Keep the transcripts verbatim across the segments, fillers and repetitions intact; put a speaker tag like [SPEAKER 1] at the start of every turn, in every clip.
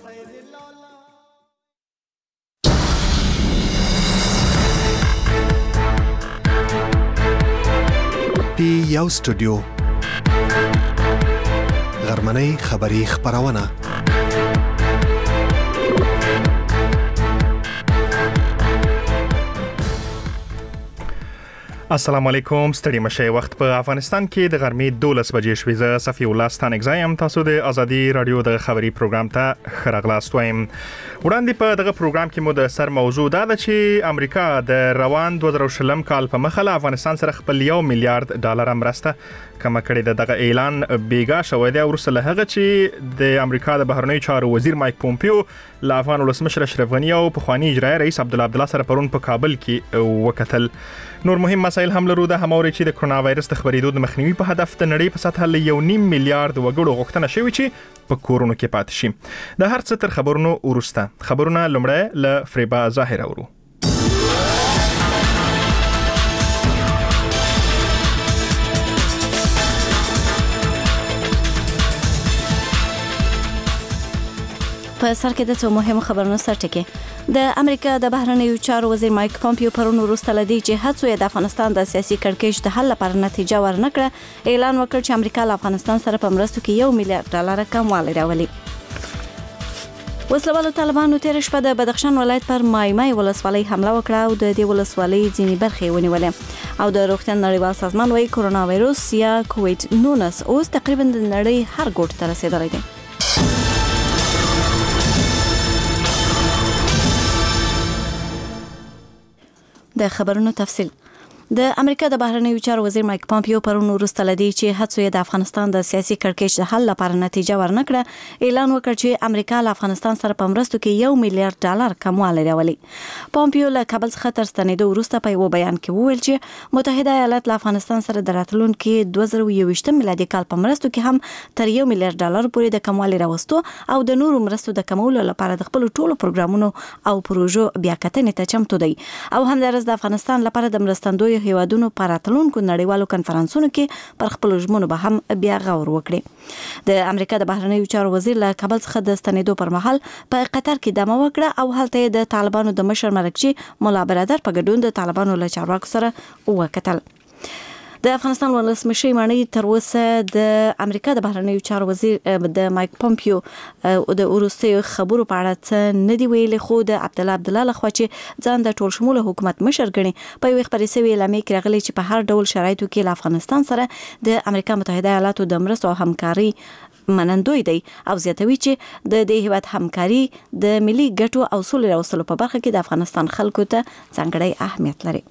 [SPEAKER 1] پی یو سټوډیو غرمنۍ خبری خبرونه السلام علیکم ستړي مشه وخت په افغانستان کې د غرمې دولس بجې شوې زه صفی الله ستانګزایم تاسو د ازادي رادیو د خبري پروګرام ته خراغلاست وایم وړاندې په دغه پروګرام کې مو د سر موضوع دا ده چې امریکا د روان دوه زره شلم کال په مخه له افغانستان سره خپل یو میلیارډ ډالر مرسته کما کړې ده. دغه اعلان بیګا شوی دی ورسره له هغه چې د امریکا د بهرنیو چارو وزیر مایک پومپیو له افغان ولسمشر اشرف غنی او پخوانی اجرایی رئیس عبدالله عبدالله سره پرون په کابل کې وکتل. نور مهم مسایل هم لرو د هماوري چې د کرونا وایرس د خبرېدو د مخنیوي په هدف د نړۍ په سطح له یو نیم میلیارډ وګړو غوښتنه شوې چې په کورونو کې پاتې شي. د هر څه تر خبرونو وروسته خبرونه لومړی له فریبا ظاهر اورو.
[SPEAKER 2] په سر کې د څو مهمو خبرونو سرټکی د امریکا د بهرنیو چارو وزیر مایک پومپیو پرون وروسته لدی چې هڅو یې د افغانستان د سیاسي کړکېچ د حل لپاره نتیجه ورنکړه اعلان وکړ چې امریکا له افغانستان سره په مرستو کې یو میلیارډ ډالر کموالی راولي. وسلوالو طالبانو تیر شپه د بدخشان ولایت پر مایمای ولسوالۍ حمله وکړه او د دې ولسوالۍ ځینې برخې ونیولې او د روغتیا نړیوال سازمان وايي کرونا وایرس یا کووډ نولس اوس تقریبا د نړۍ هر ګوټ ته رسیدلی دی. د خبرونو تفصیل د امریکا د بهرنیو چارو وزیر مایک پومپیو پرون وروسته لدی چې هڅو یې د افغانستان د سیاسي کړکېچ د حل لپاره نتیجه ورنکړه اعلان وکړ چې امریکا له افغانستان سره په مرستو کې یو میلیارډ ډالر کموالی راولي. پومپیو له کابل څخه تر ستنېدو وروسته په یو بیان کې وویل چې متحده ایالات له افغانستان سره د راتلونکي دوه زره یوویشتم میلادي کال په مرستو کې هم تر یو میلیارډ ډالر پورې د کموالی راوستو او د نورو مرستو د کمولو لپاره د خپل ټولو پروګرامونو او پروژو بیاکتنې ته چمتو دی او همدارس د افغانستان لپاره د مرستندوی هیوادونو پر راتلونکو نړیوالو کنفرانسونو کې پر خپل ژمنو به هم بیا غور وکړي. د امریکا د بهرنیو چارو وزیر له کابل څخه د ستنېدو پر مهال په قطر کې دمه وکړه او هلته د طالبانو د مشر مرکچي مولا برادر په ګډون د طالبانو له چارواکو سره وکتل. د افغانستان ولسمشر مانی تر اوسه د امریکا د بهرنیو چارو وزیر د مایک پومپیو د وروستي خبرو په اړه څه نه دی ویلي خو د عبدالله عبدالله لخوا چې ځان د ټول شموله حکومت مشر ګڼي په یو خبري سوي اعلامیه کې راغلي چې په هر ډول شرایطو کې له افغانستان سره د امریکا متحده ایالاتو د مرستو او همکاري منندوی دی او زیاتوي چې د دې هیواد همکاري د ملي ګټو او سولې راوستلو په برخه کې د افغانستان خلکو ته ځانګړی اهمیت لري.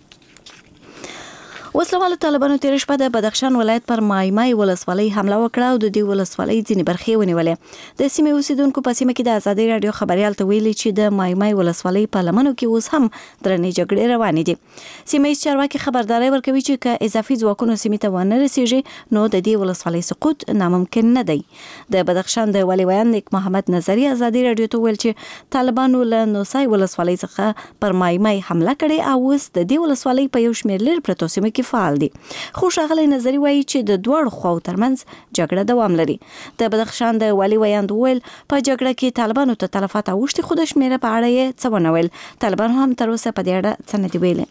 [SPEAKER 2] وسلوالو طالبانو تیر شپه د بدخشان ولایت پر مایمای ولسوالۍ حمله وکړه او د دې ولسوالۍ ځینې برخې ونیولې. د سیمې اوسیدونکو په سیمه کې د ازادي رادیو خبريال ته ویلي چې د مایمای ولسوالۍ په لمنو کې اوس هم درنې جګړې روانې دي. سیمې چارواکي خبرداري ورکوي چې که اضافي ځواکونو سیمې ته ونه رسیږي نو د دې ولسوالۍ سقوط ناممکن نه دی. د بدخشان د والي ویان نیک محمد نظری ازادي رادیو ته ویل چې طالبانو له نوسای ولسوالۍ څخه پر مایمای حمله کړې او اوس د دې ولسوالۍ په یو شمېر لرې پرتو سیمو کې فعال دي. خو ښاغلی نظری وایي چې د دوړ خواو ترمنځ جګړه دوام لري. د بدخشان د والي ویاند ویل په جګړه کې طالبانو ته تلفات اوښتي خو د شمیره په اړه یې څه ونه ویل. طالبان هم تر اوسه په دې اړه څه نه دي ویلي.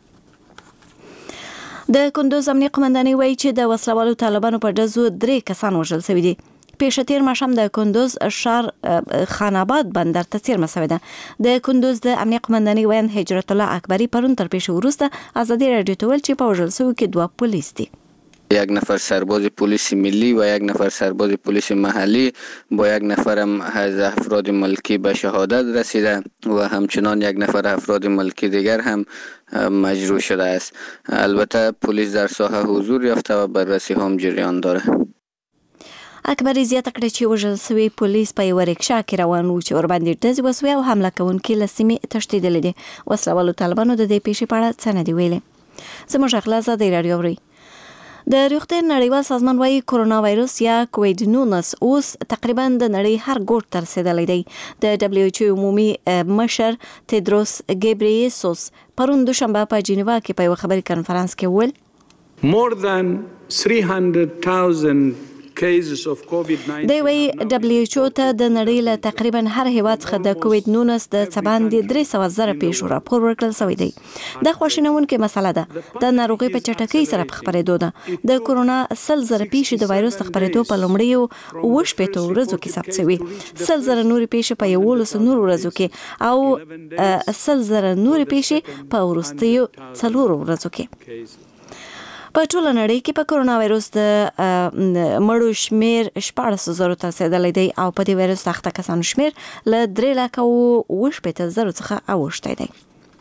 [SPEAKER 2] د کندوز امنیه قومندانۍ وایي چې د وسلوالو طالبانو په ډزو درې کسان وژل شوي دي. پیښه تیر ماښام د کندوز شهر خان آباد بندر ته څیرمه شوې ده. د کندوز د امنیه قومندانۍ ویاند هجرت الله اکبری پرون تر پیښې وروسته ازادي رادیو ته ویل چې په وژل شویو کې دوه پولیس دي.
[SPEAKER 3] یک نفر سرباز پلیس ملی و یک نفر سرباز پلیس محلی با یک نفر هم از افراد ملکی به شهادت رسیده و همچنان یک نفر افراد ملکی دیگر هم مجروح شده است. البته پلیس در ساحه حضور یافته و بررسی هم جریان داره.
[SPEAKER 2] اکبری زیاته کړه چې وژل شوی پولیس په یو رکشا کې روان و چې ورباندې ډزې وسوې او حمله کوونکي له سیمې تښتېدلي دي. وسلوالو طالبانو د دې پیښې په اړه څه نه دي ویلي. زموږ اخلاص ازادي رادیو اوري. د روغتیا نړیوال سازمان وايي کرونا وایرس یا کووډ نولس اوس تقریبا د نړۍ هر ګوټ ته رسیدلی دی. د دبلیو ایچ او عمومي مشر تیدروس ګیبریسوس پرون دوشنبه په جنیوا کې په یو خبري کنفرانس کې وویل
[SPEAKER 4] More than three hundred thousand
[SPEAKER 2] دی وی دبليو ایچ او ته د نړۍ له تقریبا هر هیواد څخه د کووډ نولس د څباندې درې سوه زره پیښو راپور ورکړل شوی دی. د خواشینونکې مسله ده د ناروغي په چټکۍ سره په خپرېدو ده. د کورونا سل زره پیښې د وایروس د خپرېدو په لومړیو اووه شپېتو ورځو کې ثبت شوي. سل زره نورې پیښې په یولسو نورو ورځو کې او سل زره نورې پیښې په وروستیو څلورو ورځو کې. په ټوله نړۍ کې په کورونا وایروس د مړو شمیر شپاړس زره ته رسیدلی دی او په دې وایروس اخته کسانو شمیر له درې لکه اووه شپېته زرو څخه اوښتی دی.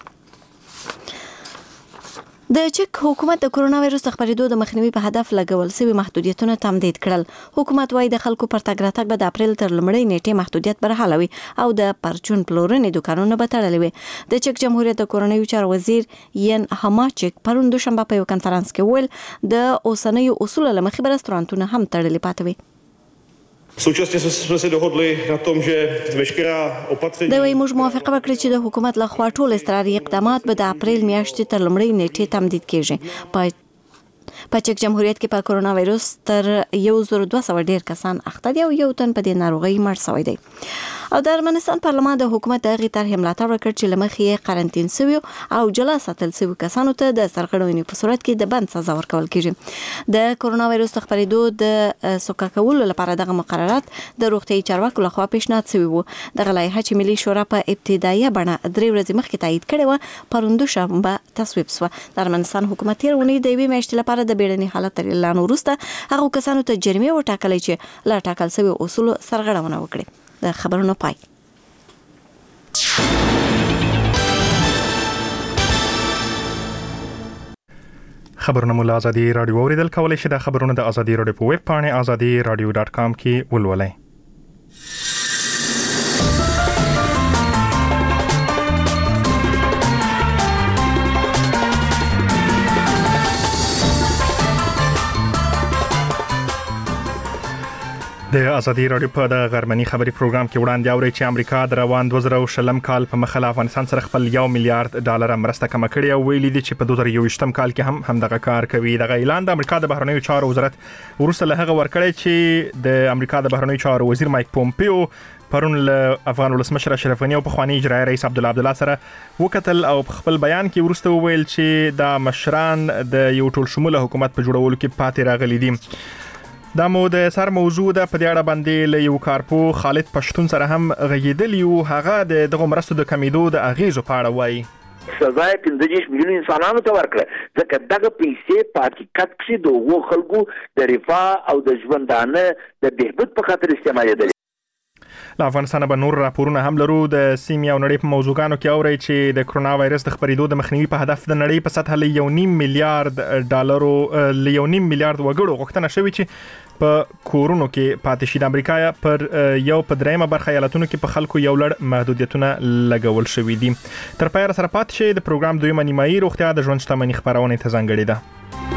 [SPEAKER 2] د چک حکومت د کورونا وایروس د خپرېدو د مخنیوي په هدف لګول شوي محدودیتونه تمدید کړل. حکومت وايي د خلکو پر تګ راتګ به د اپریل تر لومړۍ نیټې محدودیت برحاله وي او د پرچون پلورنې دوکانونه به تړلي وي. د چک جمهوریت د کورنیو چارو وزیر ین هاماچک پرون دوشنبه په یو کنفرانس کې ویل د اوسنیو اصولو له مخې به رستورانتونه هم تړلي پاتې وي.
[SPEAKER 4] Současně jsme se dohodli na tom, že veškerá opatření.
[SPEAKER 2] د وی موږ موافقه وکړه چې د حکومت لخوا ټول اضطراري اقدامات به د اپریل میاشتې تر لومړۍ نیټې تمدید کیږي. په په چک جمهوریت کې په کورونا وایروس تر یو زر دوه سوه ډیر کسان اخته دي او یو تن په دې ناروغي مړ شوی دی. او د ارمنستان پارلمان د حکومت د هغې طرحې ملاتړ وکړ چې له مخې یې قرنطین شویو او جلا ساتل شویو کسانو ته د سرغړونې په صورت کې د بند سزا ورکول کیږي. د کورونا وایروس د خپرېدو د سوکه کولو لپاره دغه مقررات د روغتیايي چارواکو لخوا پیشنهاد شوي وو. دغه لایحه چې ملي شورا په ابتدایي بڼه درې ورځې مخکې تایید کړې وه پرون دوشنبه تصویب شوه. د ارمنستان حکومت تېره اونۍ د یوې میاشتې لپاره د بیړني حالت تر اعلان وروسته هغو کسانو ته جریمې وټاکلې چې له ټاکل شویو اصولو سرغړونه وکړي. د خبرونو پای.
[SPEAKER 1] خبرونه مو له ازادي رادیو اوریدل کولای شئ. د خبرونو د ازادي رادیو په ویب پاڼه ازادي رادیو ډاټ کام کې ولولئ. د ازادي رادیو په د غرمني خبري پروګرام کې وړاندې اوري چې امریکا د روان دوه زره شلم کال په مخه له افغانستان سره خپل یو میلیارډ ډالر مرسته کم کړې او ویلي دي چې په دوه زره یوویشتم کال کې هم همدغه کار کوي. دغه اعلان د امریکا د بهرنیو چارو وزارت وروسته له هغه ورکړی چې د امریکا د بهرنیو چارو وزیر مایک پومپیو پرون له افغان ولسمشر اشرف غنی او پخوانی اجرایي رئیس عبدالله عبدالله سره وکتل او خپل بیان کې وروسته وویل چې دا مشران د یو ټول شموله حکومت په جوړولو کې پاتې راغلي دي. دا مو د سر موضوع ده. په دې اړه باندې له یو کارپو خالد پښتون سره هم غږیدلی یو. هغه د دغه مرستو د کمیدو د اغیزو په اړه وایي.
[SPEAKER 5] سزا یې پنځه دېرش میلیونه انسانانو ته ورکړه ځکه دغه پیسې په حقیقت کښې د هغو خلکو د رفاه او د ژوندانه د بهبود په خاطر استعمالېدلې.
[SPEAKER 1] له افغانستانه به نور راپورونه هم لرو. د سیمې او نړۍ په موضوعګانو کې اورئ چې د کرونا وایرس د خپرېدو د مخنیوي په هدف د نړۍ په سطحه له یو نیم میلیارډ ډالرو له یو نیم میلیارډ وګړو غوښتنه شوې چې په کورونو کې پاتې شي. د امریکا پر یو په درېیمه برخه ایالتونو کې په خلکو یو لړ محدودیتونه لګول شوي دي. تر پایه سره پاتې شئ. د پروګرام دویمه نیمایي روغتیا د ژوند شتمني خپرونې ته ځانګړې ده.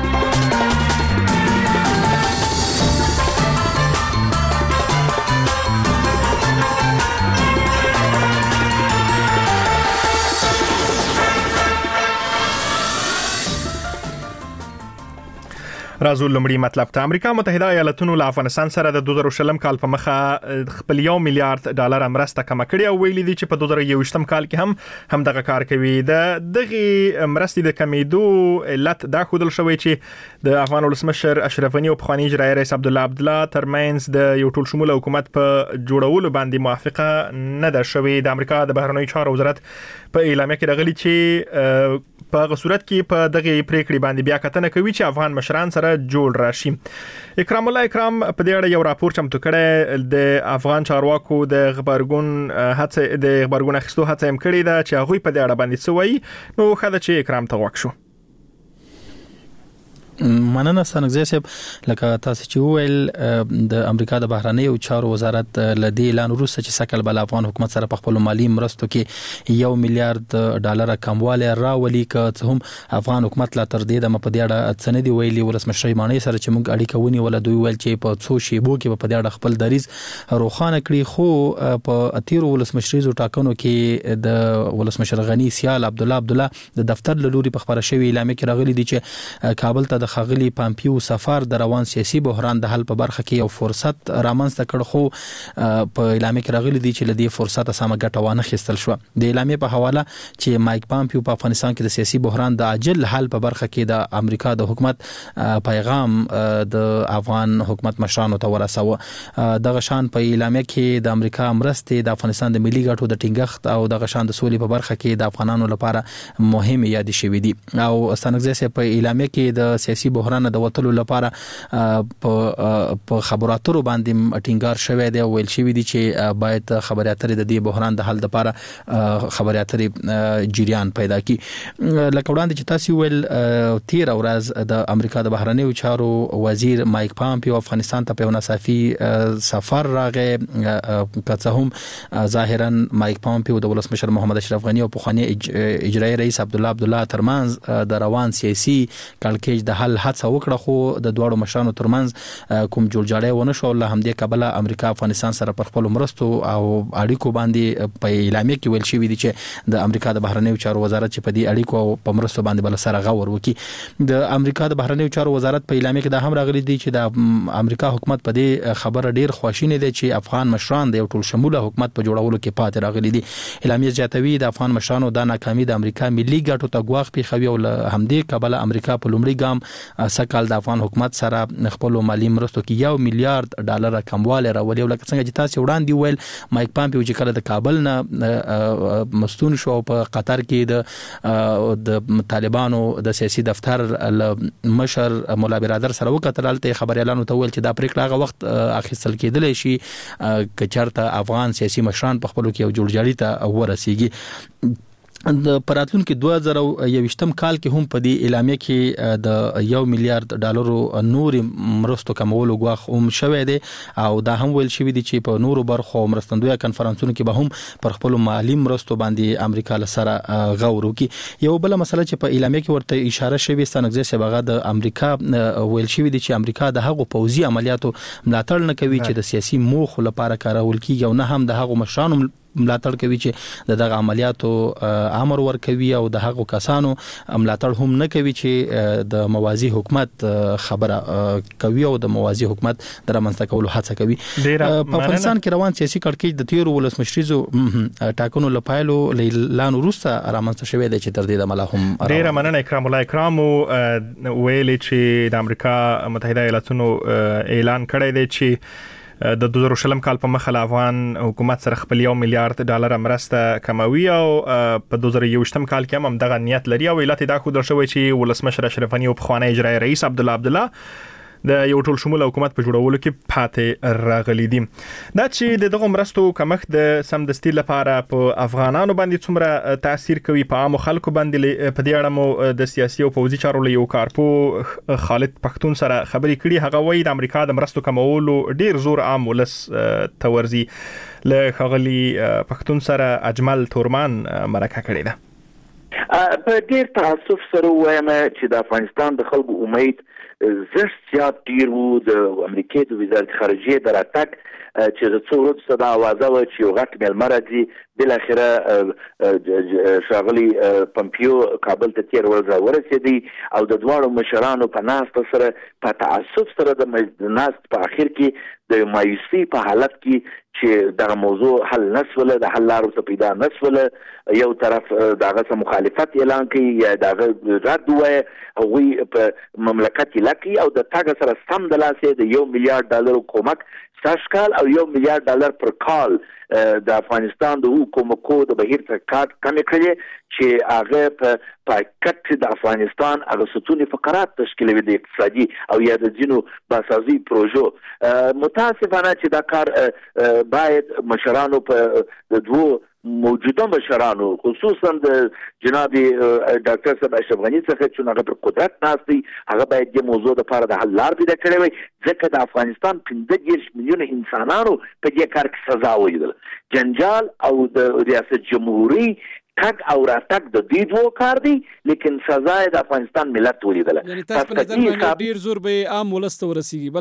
[SPEAKER 1] راځو لومړی مطلب ته. امریکا متحده ایالاتونو له افغانستان سره د دوه زره شلم کال په مخه خپل یو میلیارډ ډالر مرسته کم کړې او ویلي دي چې په دوه زره یوویشتم کال کې هم هم دغه کار کوي. د دغه مرستې د کمیدو علت دا ښودل شوی چې د افغان ولسمشر اشرف غنی او پخوانی اجرایي رئیس عبدالله عبدالله ترمنځ د یو ټول شموله حکومت په جوړولو باندې موافقه نه ده شوې. د امریکا د بهرنیو چارو وزارت په اعلامیه کې راغلي چې په هغه صورت کې په دغه پریکړې باندې بیا کتنه کوي چې افغان مشران سره جوړ راشي. اکرام الله اکرام په دې اړه یو راپور چمتو کړی. د افغان چارواکو د خبرګون هڅه د خبرګون اخیستو هڅه هم کړې ده چې هغوی په دې اړه باندې څه وایي. نو ښه ده چې اکرام ته غوږ شو.
[SPEAKER 6] مننه سنګزی صاحب. لکه تاسو چې وویل د امریکا د بهرنیو چارو وزارت له دې اعلان وروسته چې سکل بل افغان حکومت سره په خپل مالی مرستو کې یو میلیارډ ډالر کمواله راولي که هم افغان حکومت لا تر دې د په دې اړه څه نه دی ویلي. ولسمشر مانی سره چې موږ اړیکه ونی ول دوی ویل چې په څو شیبو کې په دې اړه خپل دریز روخانه کړي. خو په اتیرو ولسمشریزو ټاکنو کې د ولسمشر غنی سیال عبدالله عبدالله د دفتر له لوري په خبره شوی اعلان کې راغلي دي چې کابل ته د خاغلی پامپیو سفر د روان سیاسي بحران د حل په برخه کې یو فرصت رامنځته کړ، خو په اعلامیه کې راغلي دي چې لدی فرصت سمه ګټه وانه خستل شو. د اعلامیه په حواله چې مایک پامپیو په افغانستان کې د سیاسي بحران د عاجل حل په برخه کې د امریکا د حکومت پیغام د افغان حکومت مشرانو ته ورسوه. دغه شان په اعلامیه کې د امریکا مرستې د افغانستان د ملي ګټو د ټینګښت او دغه شان د سولې په برخه کې د افغانانو لپاره مهم یاد شوي دي. او ستانګزي په اعلامیه کې د سیاسي بحران د وټلو لپاره په خبراتو باندې ټینګار شوی دی او ویل شوی دی چې باید خبراتري د دې بحران د حل لپاره خبراتري جریان پیدا کی. لکه وړاندې چې تاسو ویل تیر ورځ د امریکا د بهرنیو چارو وزیر مایک پامپیو افغانستان ته په ناصافي سفر راغی، که څه هم ظاهرا مایک پامپیو د ولسمشر محمد اشرف غنی او پخوانی اجرایی رئیس عبد الله عبد الله ترمنځ د روان سیاسي کړکېچ د حل هڅه وکړه، خو د دوړو مشرانو ترمنځ کوم جوړجاړی ونه شو. له همدې کبله امریکا افغانستان سره پر خپل مرستو او اړیکو باندې په اعلامیه کې ویل شوی دی چې د امریکا د بهرنیو چارو وزارت چې په دې اړیکو او په مرستو باندې بل سره غور وکړي. د امریکا د بهرنیو چارو وزارت په اعلامیه کې دا هم راغلي دي چې د امریکا حکومت په دې خبره ډیر خواشینی دی چې افغان مشران د یو ټول شموله حکومت په جوړولو کې پاتې راغلي دي. اعلامیه زیاتوي د افغان مشرانو د ناکامي د امریکا ملي ګټو ته ګواښ پیښوي او له همدې کبله امریکا په لومړي ګام سکهال د افغان حکومت سره خپل مالی مرستو کې یو میلیارډ ډالر کمواله راولي. لکه څنګه چې تاسو وړاندې ویل مایک پامپیو چې کله د کابل نه مستون شو په قطر کې د د طالبانو د سیاسي دفتر مشر مولا برادر سره وکتل، ته خبريالانو ته ویل چې دا پریکړه هغه وخت اخیستل کېدلی شي چې چرته افغان سیاسي مشران په خپلو کې یو جوړجاړي ته ورسیږي. د پراتلون کې دوه زره یوویشتم کال کې هم په دې اعلامیه کې د یو میلیارډ ډالرو نور مرستو کمولو غواخ هم شوې دي او دا هم ویل شوی دی چې په نورو برخو مرستندوی کانفرنسونو کې به هم پر خپل مالی مرستو باندې امریکا سره غور وکړي. یو بل مسله چې په اعلامیه کې ورته اشاره شوی ستنګزي سبغه د امریکا ویل شوی دی چې امریکا د هغو پوځي عملیاتو ملاتړ نه کوي چې د سیاسي موخو لپاره کارول کیږي او نه هم د هغو مشرانو ملاتړ کوي چې دغه عملیاتو امر ور کوي او د هغو کسانو ملاتړ هم نه کوي چې د موازی حکومت خبره کوي او د موازی حکومت درمنځته کولو هڅه کوي. په افغانستان کې روان سیاسي کړکېچ د تیرو ولسمشریزو ټاکنو لپاره اعلان وروسته رامنځته شوی دی چې تر دې د ملا هم
[SPEAKER 1] ډیر مننه اکرام الله اکرام ویل چې د امریکا متحده ایالاتونو اعلان کړی دی چې د دوه زره شلم کال په مخه افغان حکومت سره خپل یو میلیارډ ډالر مرسته کموي او په دوه زره یوویشتم کال کې هم دغه نیت لري او ویلات دا خو درشوي چې ولسمشر اشرف غنی او پخوانی اجرایی رئیس عبد الله عبد الله د یو ټول شمول حکومت په جوړولو کې پاتې راغلي دي. دا چې دغه مرستو کمښت د سمدستي لپاره په افغانانو باندې څومره تاثیر کوي په عام خلکو باندې په دې اړه مو د سیاسي او پوځي چارو له یو کارپو خالد پختون سره خبرې کړي. هغه وایي د امریکا د مرستو کمولو ډیر زور عام ولس تورزي. له خغلی پختون سره اجمل تورمان مرکه کړې ده.
[SPEAKER 5] په ډیر تاسف سره وایم چې د افغانستان د خلکو امید زشت زیات ډیر وو. د امریکای د وزارت خارجه در اتک چې د څو ورځې صدا आवाज و چې یو غټ ملمر دي بل اخره شاغلی پمپیو کابل ته تیر ورځ ورسېدی او د دوړو مشرانو په ناست سره په تعصب سره د ناست په اخر کې د مایوسی په حالت کې چې دا موضوع حل نسوله د حل لارو څخه پیدا نسوله. یو طرف دغه مخالفت اعلان کوي یا دغه رد وایي هغوی په مملکت لکي او د تاګ سره سم د لاسه د یو میلیارډ ډالر کومک ساشکال او یو میلیارډ ډالر پر کال د افغانستان د حکومت د بهیر تکات کم کړي چې هغه په پاکټ د افغانستان هغه ستوني فقرات تشکیلوي د اقتصادي او یا د جنو باسازي پروژو. متاسفانه چې دا کار باید مشرانو په د دوه موجوده مشرانو خصوصا د جناب ډاکټر صاحب اشرف غنی څخه چې هغه پر قدرت ناستي هغه باید د موضوع لپاره د حل لار پیدا کړي وي ځکه د افغانستان پنځه دېرش میلیونه انسانانو په دې کار کې سزا ولیدل. جنجال او د ریاست جمهوریت تک او راتک د دې دوه کار دی لیکن سزا د افغانستان ملت ولیدل.
[SPEAKER 7] یعنی تاسو په نظر باندې ډیر زور به عام ولست ورسیږي بلې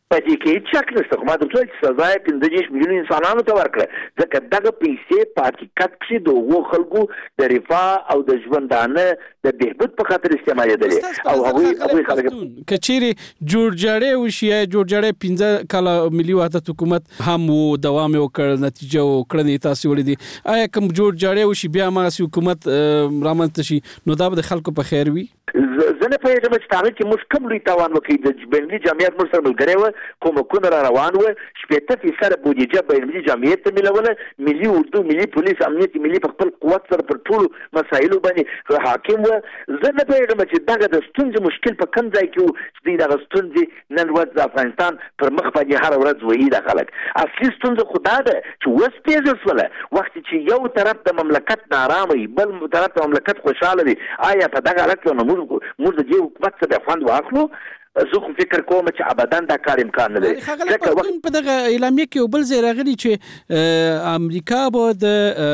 [SPEAKER 5] په دې کې چک نشته. خو ما درته ویل چې سزا یې پنځه دېرش میلیونو انسانانو ته ورکړه، ځکه دغه پیسې په حقیقت کښې د هغو خلکو د رفاه او د ژوندانه د بهبود په خاطر استعمالېدلې او هغوی هغوی خلک
[SPEAKER 7] که چیرې جوړجاړی وشي، جوړجاړی پنځه کاله ملي وحدت حکومت هم و، دوام یې وکړ، نتیجه و کړنې تاسې ولیدې. آیا کوم جوړجاړی وشي بیا هماغسې حکومت رامنځته شي نو دا به د خلکو په خیر وي؟
[SPEAKER 5] زه نه پوهېږم چې هغه کې موږ کوم لوی تاوان وکړي. د بینالمللي جمعیت موږ سره ملګری وه، کومکونه را روان وه، شپېته فیصده بودیجه بینالمللي جمعیت ته میلوله، ملي اردو، ملي پولیس، امنیت ملي په خپل قوت سره پر ټولو مسایلو باندې حاکم وه. زه نه پوهېږم چې دغه د ستونزې مشکل په کوم ځای کې و چې دوی دغه ستونزې نن ورځ د افغانستان پر مخ باندې هره ورځ وهي دا خلک. اصلي ستونزه خو دا ده چې وسپېژل شوله وخت چې یو طرف د مملکت نارامه وي، بل طرف د مملکت خوشحاله وي. آیا په دغه حالت کې موږ موږ د دې حکومت څخه خوند واخلو؟ زه خو فکر کوم چې ابدا دا کار امکان نه لري.
[SPEAKER 7] ځکه وخت په دغه اعلامیه کې یو بل ځای راغلی چې امریکا به د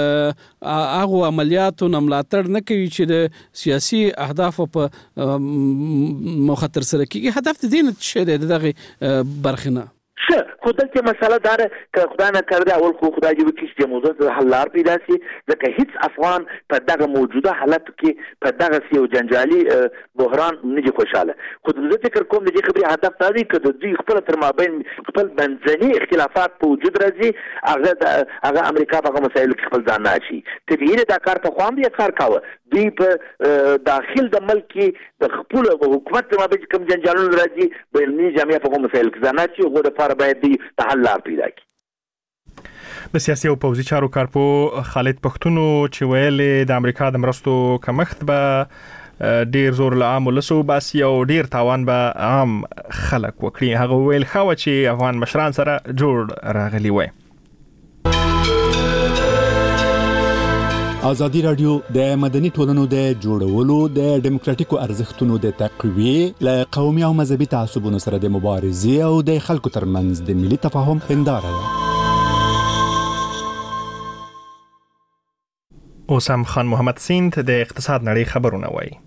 [SPEAKER 7] هغو عملیاتو نه ملاتړ نه کوي چې د سیاسي اهدافو په موخه ترسره کېږي. هدف د دې نه څه دی د دغې برخې نه؟
[SPEAKER 5] ښه، خو دلته مسله دا ده که خدای نه کرده اول خو خدای دې وکړي چې د موضوع ته حل لار پیدا شي، ځکه هیڅ افغان په دغه موجوده حالت کې په دغسې یو جنجالي بحران نه دي خوشحاله. خو زه فکر کوم د دې خبرې هدف دا دی که د دوی خپله تر مابین خپل منځني اختلافات په وجود راځي، هغه هغه امریکا په هغه مسایلو کې خپل ځان نه اچوي. طبیعي ده دا کار پخوا هم یې کار کاوه. دوی په داخل د ملک کې د خپلو حکومت تر مابین چې کوم جنجالونه راځي بینالمللي جامعه په هغو مسایلو کې ځان نه اچوي، هغو دپاره باید دی د حل لار پیدا کړي.
[SPEAKER 1] د سیاسي او پوځي چارو کارپو خالد پښتون چې ویلې د امریکا د مرستو کمښت به ډیر زور له عام ولسو باسي او ډیر تاوان به عام خلک وکړي. هغه ویل خو چې افغان مشران سره جوړ راغلي وي.
[SPEAKER 8] ازادي رادیو د مدني ټولنو د جوړولو د ډیموکراتیکو ارزښتونو د تقویې له قومي او مذهبي تعصبونو سره د مبارزې او د خلکو ترمنځ د ملي تفاهم هنداره ده.
[SPEAKER 1] اوس هم خان محمد سیند د اقتصاد نړۍ خبرونه وایي.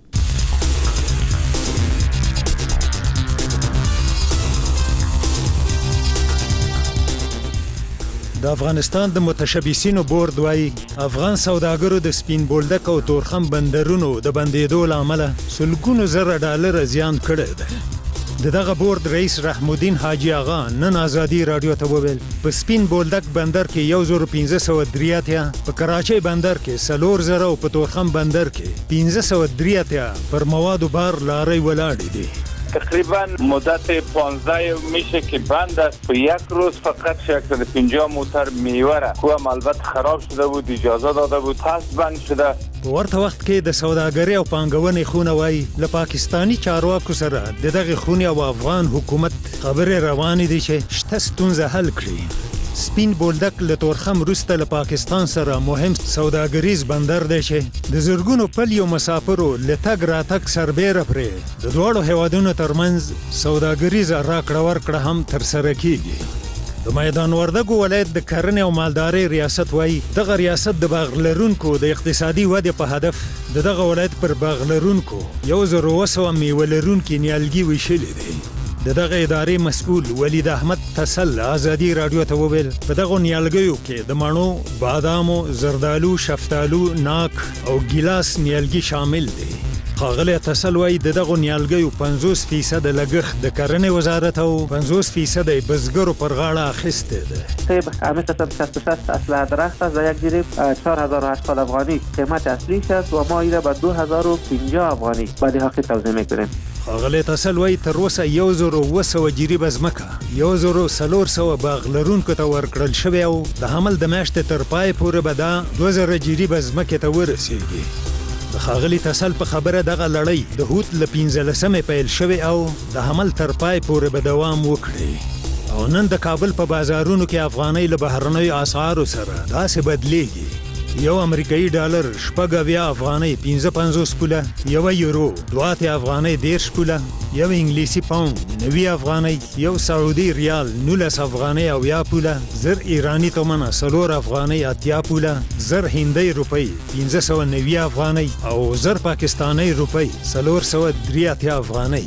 [SPEAKER 9] د افغانستان د متشبثینو بورډ وايي افغان سوداګرو د سپین بولدک او تورخم بندرونو د بندیدو لامل سلګونو زره ډالر زیان کړی دی. دغه بورډ رئیس رحم الدین حاجی آغا نن ازادي رادیو ته وویل په سپین بولدک بندر کې یو زره پنځه سوه درې اتیا، په کراچۍ بندر کې څلور زره او په تورخم بندر کې پنځه سوه درې اتیا پر موادو بار لارې ولاړې دي.
[SPEAKER 10] تقریبا مدت پانزده میشه که بند است. په یک روز فقط صد و پنجاه موتر میوه را که هم البته خراب شده بود، اجازه داده بود، پس بند شده.
[SPEAKER 9] په ورته وخت کې د سوداګرۍ او پانګونې خونه وایي له پاکستاني چارواکو سره د دغه خونې او افغان حکومت خبرې روانې دي چې شته ستونزه حل کړي. سپین بولدک له تورخم وروسته له پاکستان سره مهم سوداګریز بندر دی چې د زرګونو پلیو مسافرو له تګ راتګ سربیره پرې د دواړو هیوادونو ترمنځ سوداګریزه راکړه ورکړه هم ترسره کیږي. د میدان وردګو ولایت د کرنې او مالدارۍ ریاست وایي دغه ریاست د باغ لرونکو د اقتصادي ودې په هدف د دغه ولایت پر باغ لرونکو یو زر اوه سوه میوه لرونکي نیالګي ویشلي دي. د دغه ادارې مسؤل ولید احمد تسل ازادي رادیو ته وویل په دغه نیالګیو کې د مڼو، بادامو، زردالو، شفتالو، ناک او ګیلاس نیالګي شامل دي. ښاغلی تسل وایي د دغه نیالګیو پنځوس فیصد لګښت د کرنې وزارت او پنځوس فیصد یې بزګرو پر غاړه اخیستی دی.
[SPEAKER 11] همه قسم شصت و شش اسلحه درخت است و یک جریب چهار هزار و هشتصد افغانی قیمت اصلیش است و ما اینه به دو هزار و پنجاه افغانی بعد حقی توزیع میکنیم.
[SPEAKER 9] ښاغلی تسل وایي تر اوسه یو زر اوه سوه جریبه ځمکه یو زر څلور سوه باغ لرونکو ته ورکړل شوې او د حمل د میاشتې تر پای پورې به دا دوه زره جریبه ځمکې ته ورسیږي. د ښاغلي تسل په خبره دغه لړۍ د هوت له پنځلسمې پیل شوې او د حمل تر پای پورې به دوام وکړي او نن د کابل په بازارونو کې افغانۍ له بهرنیو اسعارو سره داسې بدلیږي. یو امریکایي ډالر شپږ اویا افغانۍ پنځه پنځوس پوله، یو یورو دوه اتیا افغانۍ دېرش پوله، یو انګلیسي پاوند نوي افغانۍ، یو سعودي ریال نولس افغانۍ اویا پوله، زر ایراني تومنه څلور افغانۍ اتیا پوله، زر هندۍ روپۍ پنځه سوه نوي افغانۍ او زر پاکستانۍ روپۍ څلور سوه درې اتیا افغانۍ.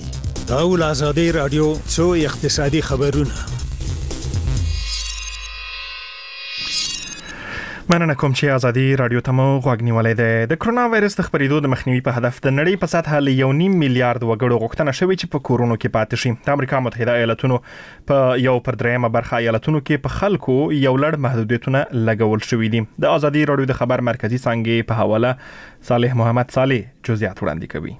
[SPEAKER 9] او آزادی رادیو څو اقتصادي خبرونه.
[SPEAKER 1] مننه کوم چې ازادي رادیو ته مو غوږ نیولې ده. د کرونا وایرس د خپرېدو د مخنیوي په هدف د نړۍ په سطحه له یو نیم میلیارډ وګړو غوښتنه شوې چې په کورونو کې پاتې شي. د امریکا متحده ایالاتونو په یو پر درېیمه برخه ایالتونو کې په خلکو یو لړ محدودیتونه لګول شوې دي. د ازادي رادیو د خبر مرکزی څنګه په حواله صالح محمد صالح جزئیات وړاندې کوي.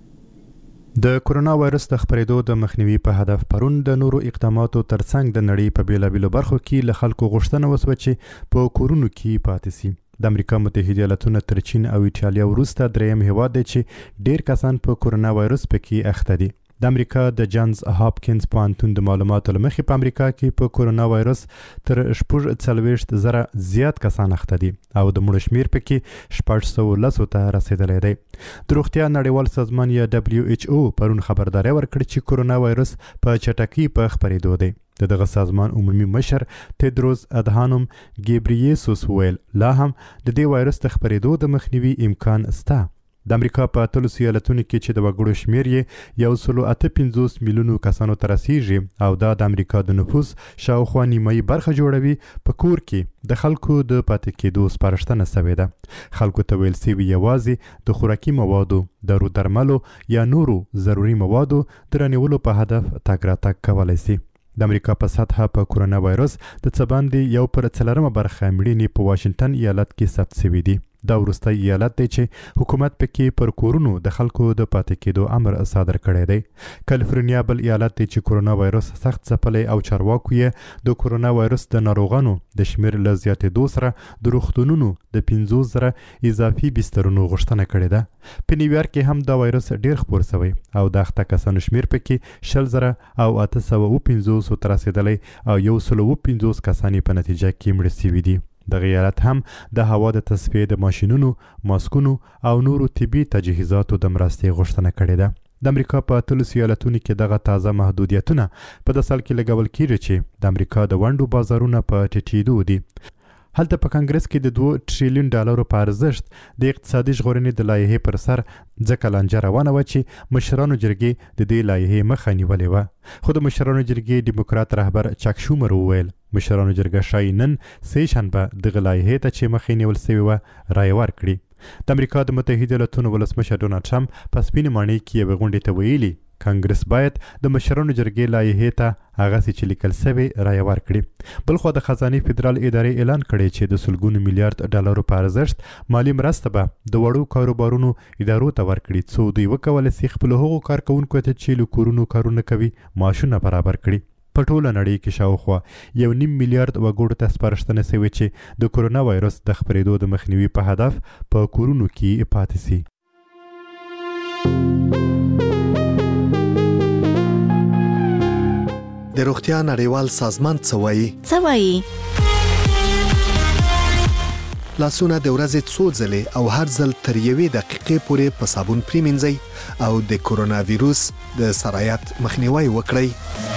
[SPEAKER 12] د کرونا وایرس د خپرېدو د مخنیوي په هدف پرون د نورو اقداماتو ترڅنګ د نړۍ په بیلابیلو برخو کې له خلکو غوښتنه وسوه چې په کورونو کې پاتې شي. د امریکا متحده ایالاتونو تر چین او ایټالیا وروسته دریم هیواد دی چې ډیر کسان په کرونا وایرس پکې اخته دي. د امریکا د جانز هاپکینز پوهنتون د معلوماتو لمخې په امریکا کې په کرونا وایرس تر شپږ څلوېښت زره زیات کسان اخته دي او د مړو شمیر پکې شپږ سوه لسو ته رسیدلی دی. د روغتیا نړیوال سازمان یا دبلیو ایچ او پرون خبرداری ورکړه چې کرونا وایرس په چټکۍ په خپرېدو دی. د دغه سازمان عمومي مشر تدروس ادهانوم ګیبرییسوس ویل لا هم د دې وایرس د خپرېدو د مخنیوي امکان شته. د امریکا په اتلسو ایالتونو کې چې د وګړو شمیر یې یو سلو اته پنځوس میلیونو کسانو ته رسیږي او دا د امریکا د نفوس شاوخوا نیمایي برخه جوړوي، په کور کې د خلکو د پاتې کېدو سپارښتنه شوې ده. خلکو ته ویل شوي یوازې د خوراکي موادو، درو درملو یا نورو ضروري موادو د رانیولو په هدف تګ راتګ کولی شي. د امریکا په سطحه په کرونا وایرس د څه باندې یو پر څلورمه برخه مړینې په واشنګټن ایالت کې ثبت شوي دي. دا وروستی ایالت دی چې حکومت پکې پر کورونو د خلکو د پاتې کېدو امر صادر کړی دی. کالیفورنیا بل ایالت دی چې کرونا وایرس سخت ځپلی او چارواکو یې د کرونا وایرس د ناروغانو د شمیر له زیاتېدو سره د روغتونونو د پنځوس زره اضافي بسترونو غوښتنه کړې ده. په نیویارک کې هم دا وایرس ډیر خپور شوی او د اخته کسانو شمیر پکې شل زره او اته سوه اوه پنځوسو ته رسېدلی او یو سل اوه پنځوس کسان په نتیجه کې مړه شوي دي. دغه ایالت هم د هوا د تصفیې د ماشینونو، ماسکونو او نورو طبي تجهیزاتو د مرستې غوښتنه کړې ده. د امریکا په اتلسو ایالتونو کې دغه تازه محدودیتونه په دې سال کې لګول کېږي چې د امریکا د ونډو بازارونه په ټیټېدو دي. هلته په کانګرس کې د دوه ټریلیون ډالرو په ارزښت د اقتصادي ژغورنې د لایحې پر سر ځکه لانجه روانه وه چې مشرانو جرګې د دې لایحې مخه نیولې وه. خو د مشرانو جرګې ډیموکرات رهبر چاک شومر وویل مشرانو جرګه ښایي نن سه شنبه دغه لایحې ته چې مخې نیول سوې وه رایه ورکړي. د امریکا د متحده ایالتونو ولسمشر ډونالډ ټرمپ په سپینې ماڼۍ کې یوې غونډې ته ویلي کانګرس باید د مشرانو جرګې لایحې ته هغسې چې لیکل سوې رایه ورکړي. بلخوا د خزانې فدرال ادارې اعلان کړی چې د سلګونو میلیارډ ډالرو په ارزښت مالي مرسته به د وړو کاروبارونو ادارو ته ورکړي څو دوی وکولی شي خپلو هغو کارکوونکو ته چې له کورونو کارونه کوي معاشونه برابر کړي. په ټوله نړۍ کې شاوخوا یو نیم میلیارډ وګړو ته سپارښتنه شوې چې د کرونا وایرس د خپرېدو د مخنیوي په هدف په کورونو کې پاتې شي.
[SPEAKER 13] د روغتیا نړیوال سازمان څه وایي؟
[SPEAKER 2] څه وایي؟
[SPEAKER 13] لاسونه د ورځې څو ځلې او هر ځل تر یوې دقیقې پورې په صابون پریمنځئ او د کرونا ویروس د سرایت مخنیوی وکړئ.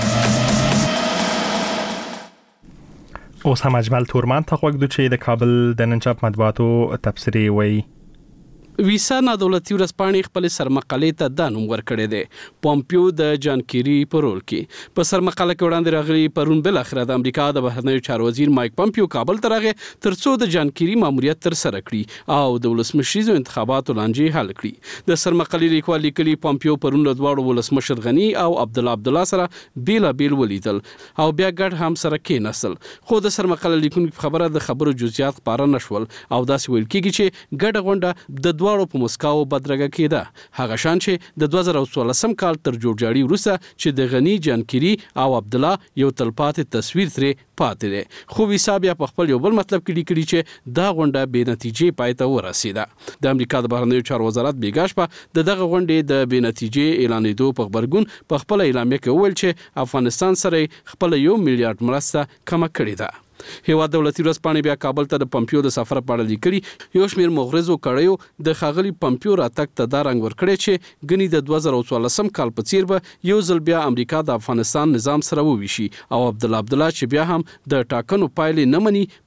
[SPEAKER 1] اوس هم اجمل تورمان ته غوږ دو چې د کابل د نن چاپ مطبوعاتو تبصرې وایي.
[SPEAKER 7] ویسا نادولتي ورځپاڼې خپل سرمقالې ته دا نوم ورکړی دی پومپیو د جان کیری په رول کې. په سرمقاله کې وړاندې راغلي پرون بل اخره د امریکا د بهرنیو چارو وزیر مایک پومپیو کابل ته راغی ترڅو د جان کیری ماموریت تر سره کړي او د ولسمشریزو انتخاباتو لانجې حل کړي. د سرمقالې لیکوال لیکلي پومپیو پرون له دواړو ولسمشر غنی او عبد الله عبد الله سره بیل بیل ولیدل او بیا ګډ هم سره کېناستل. خو د سرمقاله لیکونکو خبره د خبرو جزئیات خبره نشول او داسې ویل کېږي چې ګډه غونډه د دواړو په مسکاو بدرګه کېده هغه شان چې د دوه زره څوارلسم کال تر جوړجاړي وروسته چې د غنی جان کیری او عبد الله یو تلپاتې تصویر ترې پاتې دی. خو ویسا بیا په خپل یو بل مطلب کې لیکلي چې دا غونډه بې نتیجې پای ته ورسېده. د امریکا د بهرنیو چارو وزارت بیګا شپه د دغه غونډې د بې نتیجې اعلانېدو په خبرګون په خپل اعلامیه کې وویل چې افغانستان سره خپل یو میلیارډ مرسته کمه کړې ده. هیواد دولتي ورځپاڼې بیا کابل ته د پمپیو د سفر په اړه لیکلي یو شمېر مغرضو کړیو د ښاغلي پمپیو راتګ ته دا رنګ ورکړی چې ګنې د دوه زره څوارلسم کال په څیر به یو ځل بیا امریکا د افغانستان نظام سره وویشي او عبدالله عبدالله چې بیا هم د ټاکنو پایلې نه مني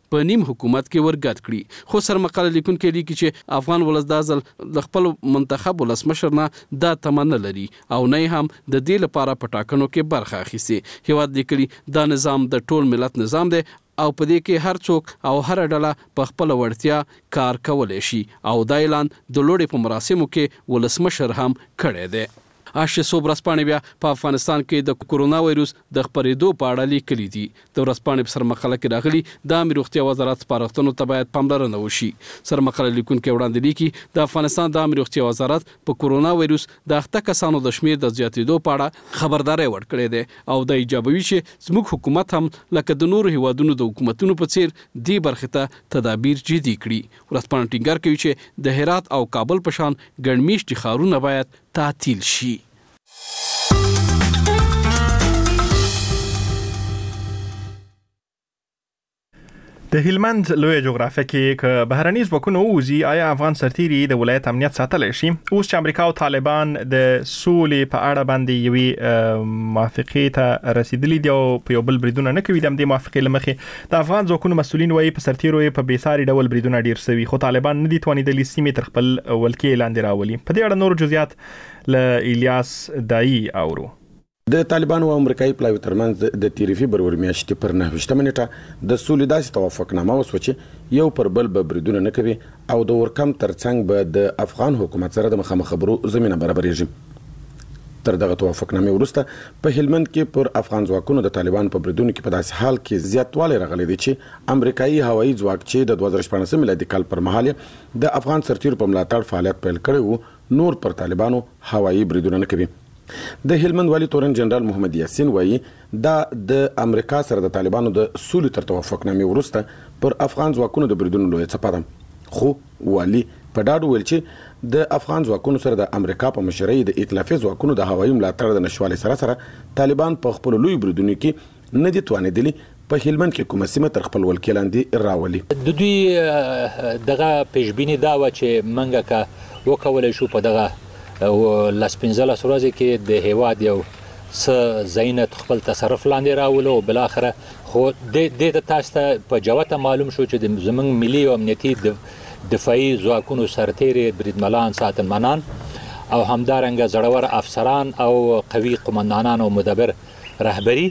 [SPEAKER 7] په نیم حکومت کې ورګډ کړي. خو سرمقاله لیکونکي لیکي چې افغان ولس د ځل د خپل منتخب ولسمشر نه دا تمنه لري او نه هم د دې لپاره په ټاکنو کې برخه اخیستي. هیواد لیکلي دا نظام د ټول ملت نظام دی او په دې کې هر څوک او هر ډله په خپل وړتیا کار کولای شي او دا اعلان د لوړې په مراسمو کې ولسمشر هم کړی دی. آشه صوب ورځپاڼې بیا په افغانستان کې د کورونا وایروس د خپرېدو په اړه لیکلي دي. د ورځپاڼې په سرمقاله کې راغلي د عامه روغتیا وزارت سپارښتنو ته باید پاملرنه وشي. سرمقاله لیکونکي وړاندې لیکي د افغانستان د عامه روغتیا وزارت په کورونا وایروس د اخته کسانو د شمیر د زیاتېدو په اړه خبرداري ورکړې ده او د ایجابوي چې زموږ حکومت هم لکه د نورو هیوادونو د حکومتونو په څیر دې برخې ته تدابیر جدي کړي. ورځپاڼه ټینګار کوي چې د هرات او کابل په شان ګڼ میشتي ښارونه باید تعطیل شي.
[SPEAKER 1] د هلمند لوی جغرافیه کې که بهرني ځواکونه ووځي آیا افغان سرتیري د ولایت امنیت ساتلی شي؟ اوس چې امریکا او طالبان د سولې په اړه باندې یوې موافقې ته رسیدلي دي او په یو بل بریدونه نه کوي، د همدې موافقې له مخې د افغان ځواکونو مسؤلین وایي په سرتیرو یې په بېساري ډول بریدونه ډېر سوي، خو طالبان نه دي توانېدلي سیمې تر خپل ولکې لاندې راولي. په دې اړه نور جزئیات له الیاس دایي اورو.
[SPEAKER 14] د طالبانو او امریکایي پلاوي ترمنځ د تیرې فبروري میاشتې پر نهه نیټه د سولې داسې توافقنامه وسوه چې یو پر بل به بریدونه نه کوي او د اورکم ترڅنګ به د افغان حکومت سره د مخامخ خبرو زمینه برابرېږي. تر دغه توافقنامې وروسته په هلمند کې پر افغان ځواکونو د طالبانو په بریدونو کې په داسې حال کې زیاتوالی راغلی دی چې امریکایي هوایي ځواک چې د دوه زره شپاړسم میلادي کال پر مهال د افغان سرتیرو په ملاتړ فعالیت پیل کړی و، نور پر طالبانو هوایي بریدونه نه کوي. د هلمند والي تورن جنرال محمد یاسین وایي دا د امریکا سره د طالبانو د سولې تر توافقنامې وروسته پر افغان ځواکونو د بریدونو لویه څپه ده. خو والي په ډاډ وویل چې د افغان ځواکونو سره د امریکا په مشرۍ د ائتلافي ځواکونو د هوایي ملاتړ د نشوالي سره سره طالبان په خپل لوی بریدونو کې نه دي توانېدلي په هلمند کې کومه سیمه تر خپل ولکې لاندې راولي.
[SPEAKER 15] د دوی دغه پیشبیني دا و چې منګه کا وکولای شو په دغه او لسپنځله ورځې کې د هیواد یو څه زینت خپل تصرف لاندې راولو او بل اخره خو د دې تاسو ته په جوته معلوم شو چې د زمنګ ملي او امنیتي دفاعي ځواکونو سرتیري بریدمنان ساتنمنان او همدارنګه زړور افسران او قوي قومندانان او مدبر رهبری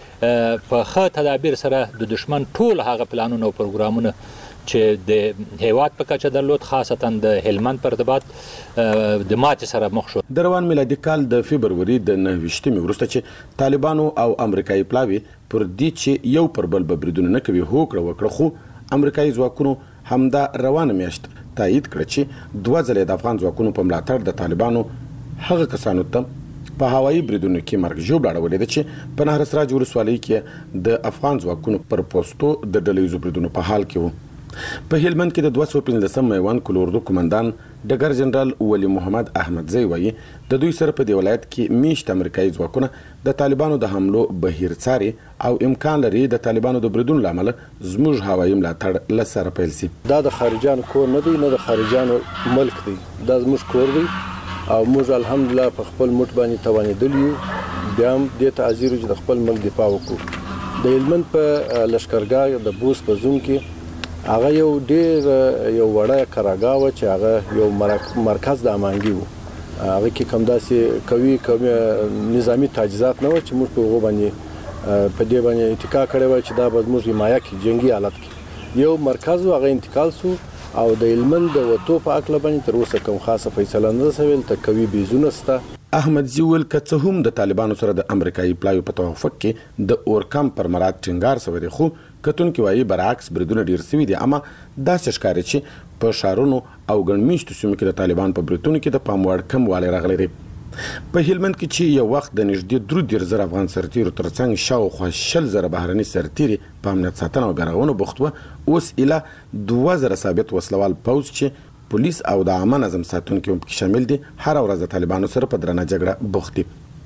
[SPEAKER 15] په ښه تدابیر سره د دشمن ټول هغه پلانونه او پروګرامونه چې د هیواد په کچه درلود خاصتا د هلمند پر ارتباط د ماتې سره مخ شو.
[SPEAKER 14] د روان میلادي کال د فبروري د نهه ویشتمې وروسته چې طالبانو او امریکایي پلاوي پر دې چې یو پر بل به بریدونه نه کوي هوکړه وکړه، خو امریکایي ځواکونو همدا روانه میاشت تایید کړه چې دوه ځلې د افغان ځواکونو په ملاتړ د طالبانو هغه کسانو ته په هوایي بریدونو کې مرګ ژوبله اړولې ده چې په نهر سراج ولسوالۍ کې د افغان ځواکونو پر پوستو د ډلهییزو بریدونو په حال کې وو. په هلمند کې د دوه سوه پنځلسم میوند کلوردو قومندان ډګر جنرال ولی محمد احمدزی وایي د دوی سره په دې ولایت کې میشت امریکایي ځواکونه د طالبانو د حملو بهیر څاري او امکان لري د طالبانو د بریدونو له امله زموږ هوایي ملاتړ له سره پیل شي.
[SPEAKER 16] دا د خارجانو کور نه دی، نه د خارجانو ملک دی، دا زموږ کور دی او موږ الحمدلله په خپل مټ باندې توانېدلي یو، بیا هم دې ته حاضر یو چې د خپل ملک دفاع وکړو. د هلمند په لښکرګاه د بوس په زوم کې هغه یو ډیر یو وړه کراګاه و چې هغه یو مرکز د امانګي و، هغه کې کوم داسې کوي کوم نظامی تجهیزات نه و چې موږ په هغه باندې په دې باندې اتکا کړی و چې دا به زموږ حمایه کې جنگي حالت کې یو مرکز و، هغه انتقال سو او د هلمند د وتو په عقله باندې تر اوسه کوم خاصه فیصله نه سویل ته کوي بیزونه سته.
[SPEAKER 14] احمد زیول که هم د طالبانو سره د امریکایي پلاوي په توافق کې د اورکم پر مراد ټینګار شوی دی، خو کتونکي وایي برعکس بریدونه ډیر سوي دي، اما داسې ښکاري چې په ښارونو او ګڼ میشتو سیمو کې د طالبان په بریدونو کې د پام وړ کموالی راغلی دی. په هلمند کې چې یو وخت د نږدې درې دېرش زره افغان سرتیرو ترڅنګ شاوخوا شل زره بهرني سرتیري په امنیت ساتنه او بیارغونو بوخت وه، اوس ایله دوه زره ثابت وسلوال پوځ چې پولیس او د عامه نظم ساتونکي هم پکې شامل دي هره ورځ د طالبانو سره په درنه جګړه بوخت دي.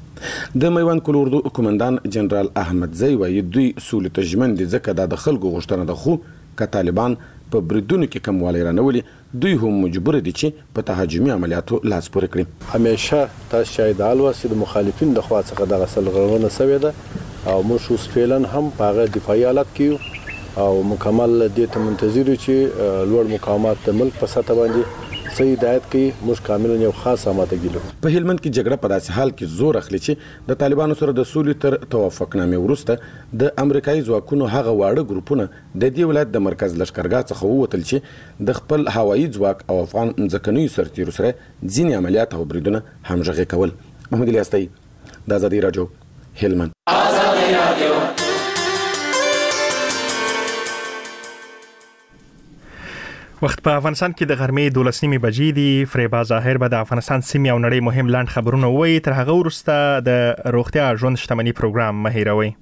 [SPEAKER 14] د میوند کلوردو قومندان جنرال احمدزی وایي دوی سولې ته ژمن دي ځکه دا د خلکو غوښتنه ده، خو که طالبان په بریدونو کې کموالی رانولي دوی هم مجبور دي چې په تهاجمي عملیاتو لاس پورې کړي.
[SPEAKER 16] همیشه تاسو شاید حال واسي د مخالفین د خوا څخه دغه سلغړونه سوې ده او موږ اوس فعلا هم په هغه دفاعي حالت کې او مکمل دې ته منتظر چې لوړ مقامات د ملک په سطح باندې صحیح هدایت کوي. موږ کاملا یو خاص آمادګي لرو.
[SPEAKER 14] په هلمند کې جګړه په داسې حال کې زور اخلي چې د طالبانو سره د سولې تر توافقنامې وروسته د امریکایي ځواکونو هغه واړه ګروپونه د دې ولایت د مرکز لشکرګاه څخه ووتل چې د خپل هوایي ځواک او افغان ځمکنیو سرتیرو سره ځینې عملیات او بریدونه همغږي کول. محمد الیاس دی، د آزادۍ راډیو، هلمند. آزادۍ راډیو.
[SPEAKER 1] وخت په افغانستان کې د غرمې دولس نیمې بجې دي. فریبا ظاهر به د افغانستان سیمې او نړۍ مهم لاند خبرونه وایي. تر هغه وروسته د روغتیا ژوند شتمنۍ پروګرام مه هېروئ.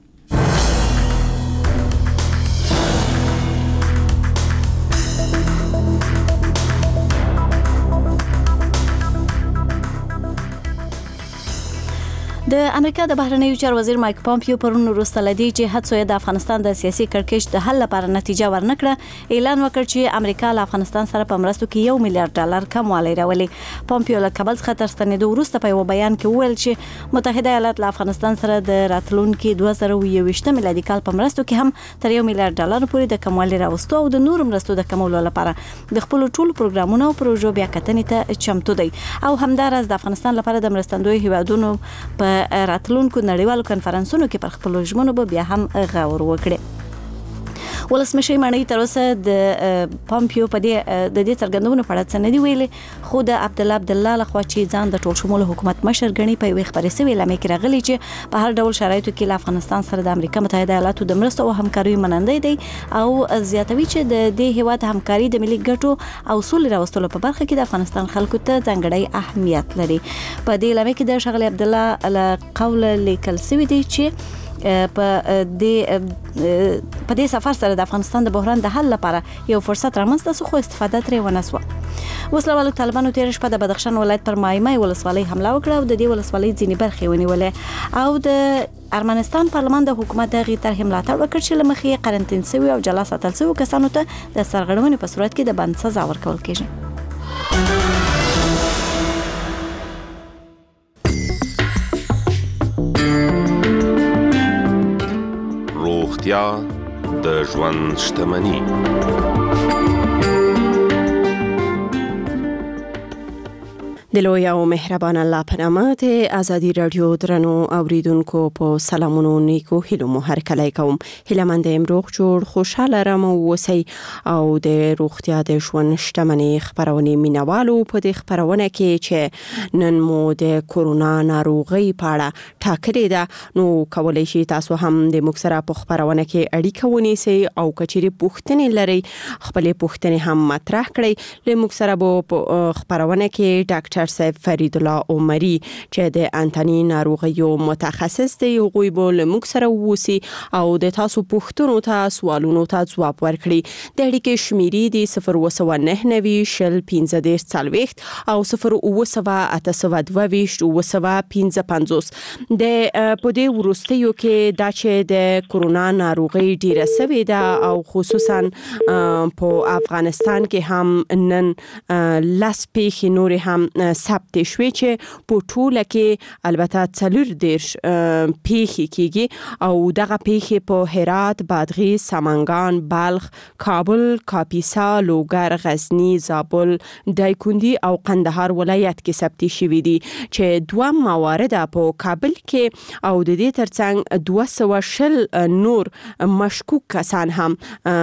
[SPEAKER 2] د امریکا د بهرنیو چارو وزیر مایک پامپیو پرون وروسته لدی چې هڅه د افغانستان د سیاسي کړکېچ د حل لپاره نتیجه ورنکړه اعلان وکړ چې امریکا له افغانستان سره په مرستو کې یو میلیارډ ډالر کموالی راولي. پامپیو له کابل څخه تر ستنېدو وروسته په یو بیان کې وویل چې متحده ایالات له افغانستان سره د راتلونکي دوه زره یوویشت میلادي کال په مرستو کې هم تر یو میلیارډ ډالر پورې د کموالی راوستو او د نورو مرستو د کمولو لپاره د خپل ټولو پروګرامونو او پروژو بیا کتنې ته چمتو دی او همدارس د افغانستان لپاره د مرستندوی هیوادونو په راتلونکو نړیوالو کنفرانسونو کې پر خپل ژمنو به بیا هم غور وکړي. ولسمشر مانی تر اوسه د پامپیو په دې د دې څرګندونو په اړه څه نه دی ویلي، خو د عبد الله عبد الله لخوا چې ځان د ټول شمول حکومت مشر غني په یو خبري سوي لمه کې راغلي چې په هر ډول شرایطو کې له افغانستان سره د امریکا متحده ایالاتو د مرستو او همکاري منندوی دی او زیاتوي چې د دې هیواد همکاري د ملي ګټو او سولې راوستلو په برخه کې د افغانستان خلکو ته ځانګړی اهمیت لري. په دې لمه کې د شغل عبد الله له قول لیکل سوي دی چې په دې په دې سفر سره د افغانستان د بحران د حل لپاره یو فرصت رامنځته شو خو استفاده ترې ونه شوه. وسلوالو طالبانو تیر شپه د بدخشان ولایت پر مایمای ولسوالۍ حمله وکړه او د دې ولسوالۍ ځینې برخې ونیولې او د ارمنستان پارلمان د حکومت دغه طرح ملاتړ وکړ چې لمخې قرنټین شوی او جلا ساتل شوی کسانو ته د سرغړونې په صورت کې د بند سزا ورکول کیږي.
[SPEAKER 17] روغتیا د ژوند شتمني.
[SPEAKER 18] د لوی او مهربان الله په نامه د آزادي رادیو درنو اوریدونکو په سلامونو نیکو هیلو مو هر کله کوم. هیلمند امروغ جوړ خوشاله رمو وسی او د روغتیا د ژوند شتمنۍ خبرونه مینوالو په دې خبرونه کې چې نن مو د کورونا ناروغي په اړه ټاکلې ده نو کولای شي تاسو هم د مکسره په خبرونه کې اړیکه ونیسئ او کچېری پوښتنې لري خپل پوښتنې هم مطرح کړئ. له مکسره په خبرونه کې ډاکټر صاحب فرید الله عمری چې د انټانی ناروغیو متخصص دی غوي بول موږ سره ووسی او د تاسو پوښتنو ته سوالونو ته ځواب ورکړي. د اړیکې شمیرې دی صفر اوه سوه نهه نوي شل پنځه دېرش څلوېښت او صفر اوه سوه اته سوه دوه ویشت اوه سوه پنځه پنځوس. د په دې وروستیو کې دا چې د کورونا ناروغي ډیره سوي ده او خصوصا په افغانستان کې هم نن لاس پیښې نور هم ثبت شوې چې په ټوله کې البته څلور دیرش پیښې کېږي او دغه پیښې په هرات، بادغیس، سمنګان، بلخ، کابل، کاپیسا، لوګر، غزنی، زابل، دایکندي او قندهار ولایت کې ثبت شوې دي چې دوه موارد په کابل کې او د دې ترڅنګ دوه سوه شل نور مشکوک کسان هم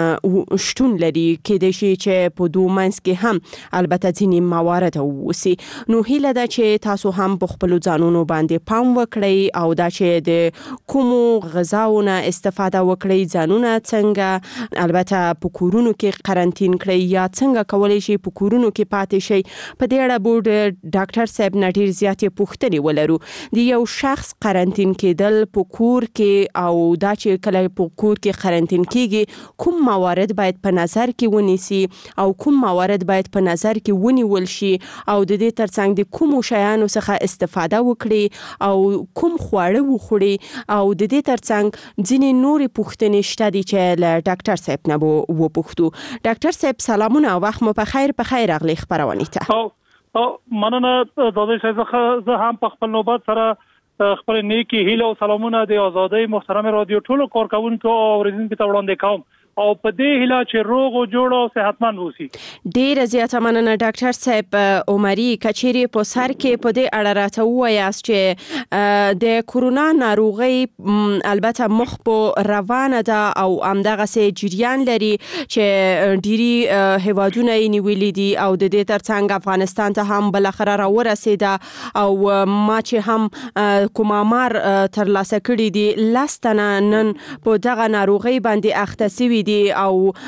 [SPEAKER 18] شتون لري کېدای شي چې په دوه منځ کې هم البته ځینې موارد ووسی. نو هیله ده چې تاسو هم په خپل ځانونو باندې پام وکړئ او دا چې د کومو غذاونه استفاده وکړئ ځانونه څنګه البته په کورونو کې قرنټین کړئ یا څنګه کولای شي په کورونو کې پاتې شي. په دې اړه بورډ ډاکټر صاحب نټیر زیاتې پوښتنې ولرو. د یو شخص قرنټین کېدل په کور کې او دا چې کله په کور کې قرنټین کېږي کوم موارد باید په نظر کې ونیسي او کوم موارد باید په نظر کې ونیول شي او د دې ترڅنګ د کوم شیانو څخه استفاده وکړي او کوم خواړه وخوري او د دې ترڅنګ ځینې نورې پوښتنې شته دي چې له ډاکټر صاحب نه وو پوښتو. ډاکټر صاحب سلامونه، وخت مو په خیر په خیر راغلی خبرونه ته.
[SPEAKER 19] او مننه د دې زه هم په خپل نوبت سره خپل نیکی هیله او سلامونه د آزادۍ محترم رادیو ټولو کارکونکو او اوریدونکو ته وړاندې کوم. او په دې هیله چې روغ او جوړ او صحتمند اوسي.
[SPEAKER 18] ډیر زیاته مننه ډاکټر صاحب عمري. کچيري په سر کې په دې اړه راته وایاست چې د کورونا ناروغي البته مخ په روانه ده او همدغه سي جریان لري چې ډيري هیوادونه یې نیولې دي او د دې ترڅنګ افغانستان ته هم بل اخر را ورسیده او ما چې هم کومامار تر لاسه کړی دي لاستنه نن په دغه ناروغي باندې اخته سوي دي او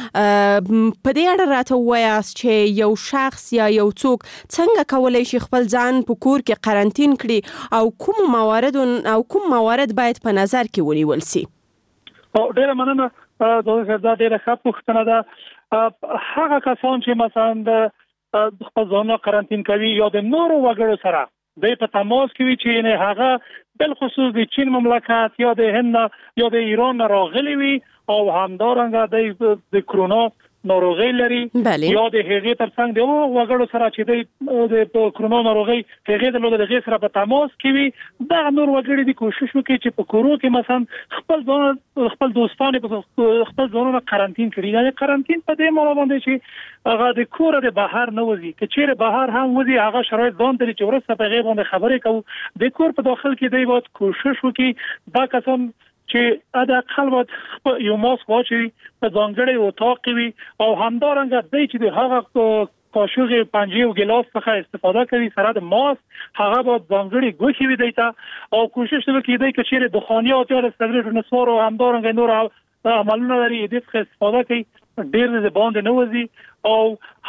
[SPEAKER 18] په دې اړه راته وایاست چې یو شخص یا یو څوک څنګه کولای شي خپل ځان په کور کې قرنټین کړي او کوم موارد او کوم موارد باید په نظر کې ونیول سي.
[SPEAKER 19] او ډیره مننه دوی دا ډیره ښه پوښتنه ده. هغه کسان چې مثلا د خپل ځان قرنټین کوي یا د نورو وګړو سره د په تماس کې وي چې نه هغه بل خصوص د چین مملکت یا د هند یا د ایران راغلي وي او همدارنګه د کرونا ناروغي لري یا د هغې ترڅنګ د وګړو سره چې د کرونا ناروغي هغې د لوګو د غیر سره په تماس کې وي دا نور وګړي د کوشش وکړي چې په کورو کې مثلا خپل ځان خپل دوستان په خپل ځانونه قرنټین کړي. دا قرنټین په دې معنی باندې چې هغه د کور د بهر نه وځي که چیرې بهر هم وځي هغه شرایط ځان ته چې ورسته په غیر باندې خبرې کوو د کور په داخل کې دی باید کوشش وکړي دا کسان چې ادا خپل یو ماسک واچوي په ځانګړي وطاق وي او همدارنګه دی چې د هغه قاشوغ پنجې او ګلاس څخه استفاده کوي سره د ماسک هغه به ځانګړي ګوښي وي دیتا او کوشش وکړي دی چې چیرې دخانیات یا سګریټ نسوار او همدارنګه نور عملونه لري دې څخه استفاده کوي ډېر د باندې نه وځي او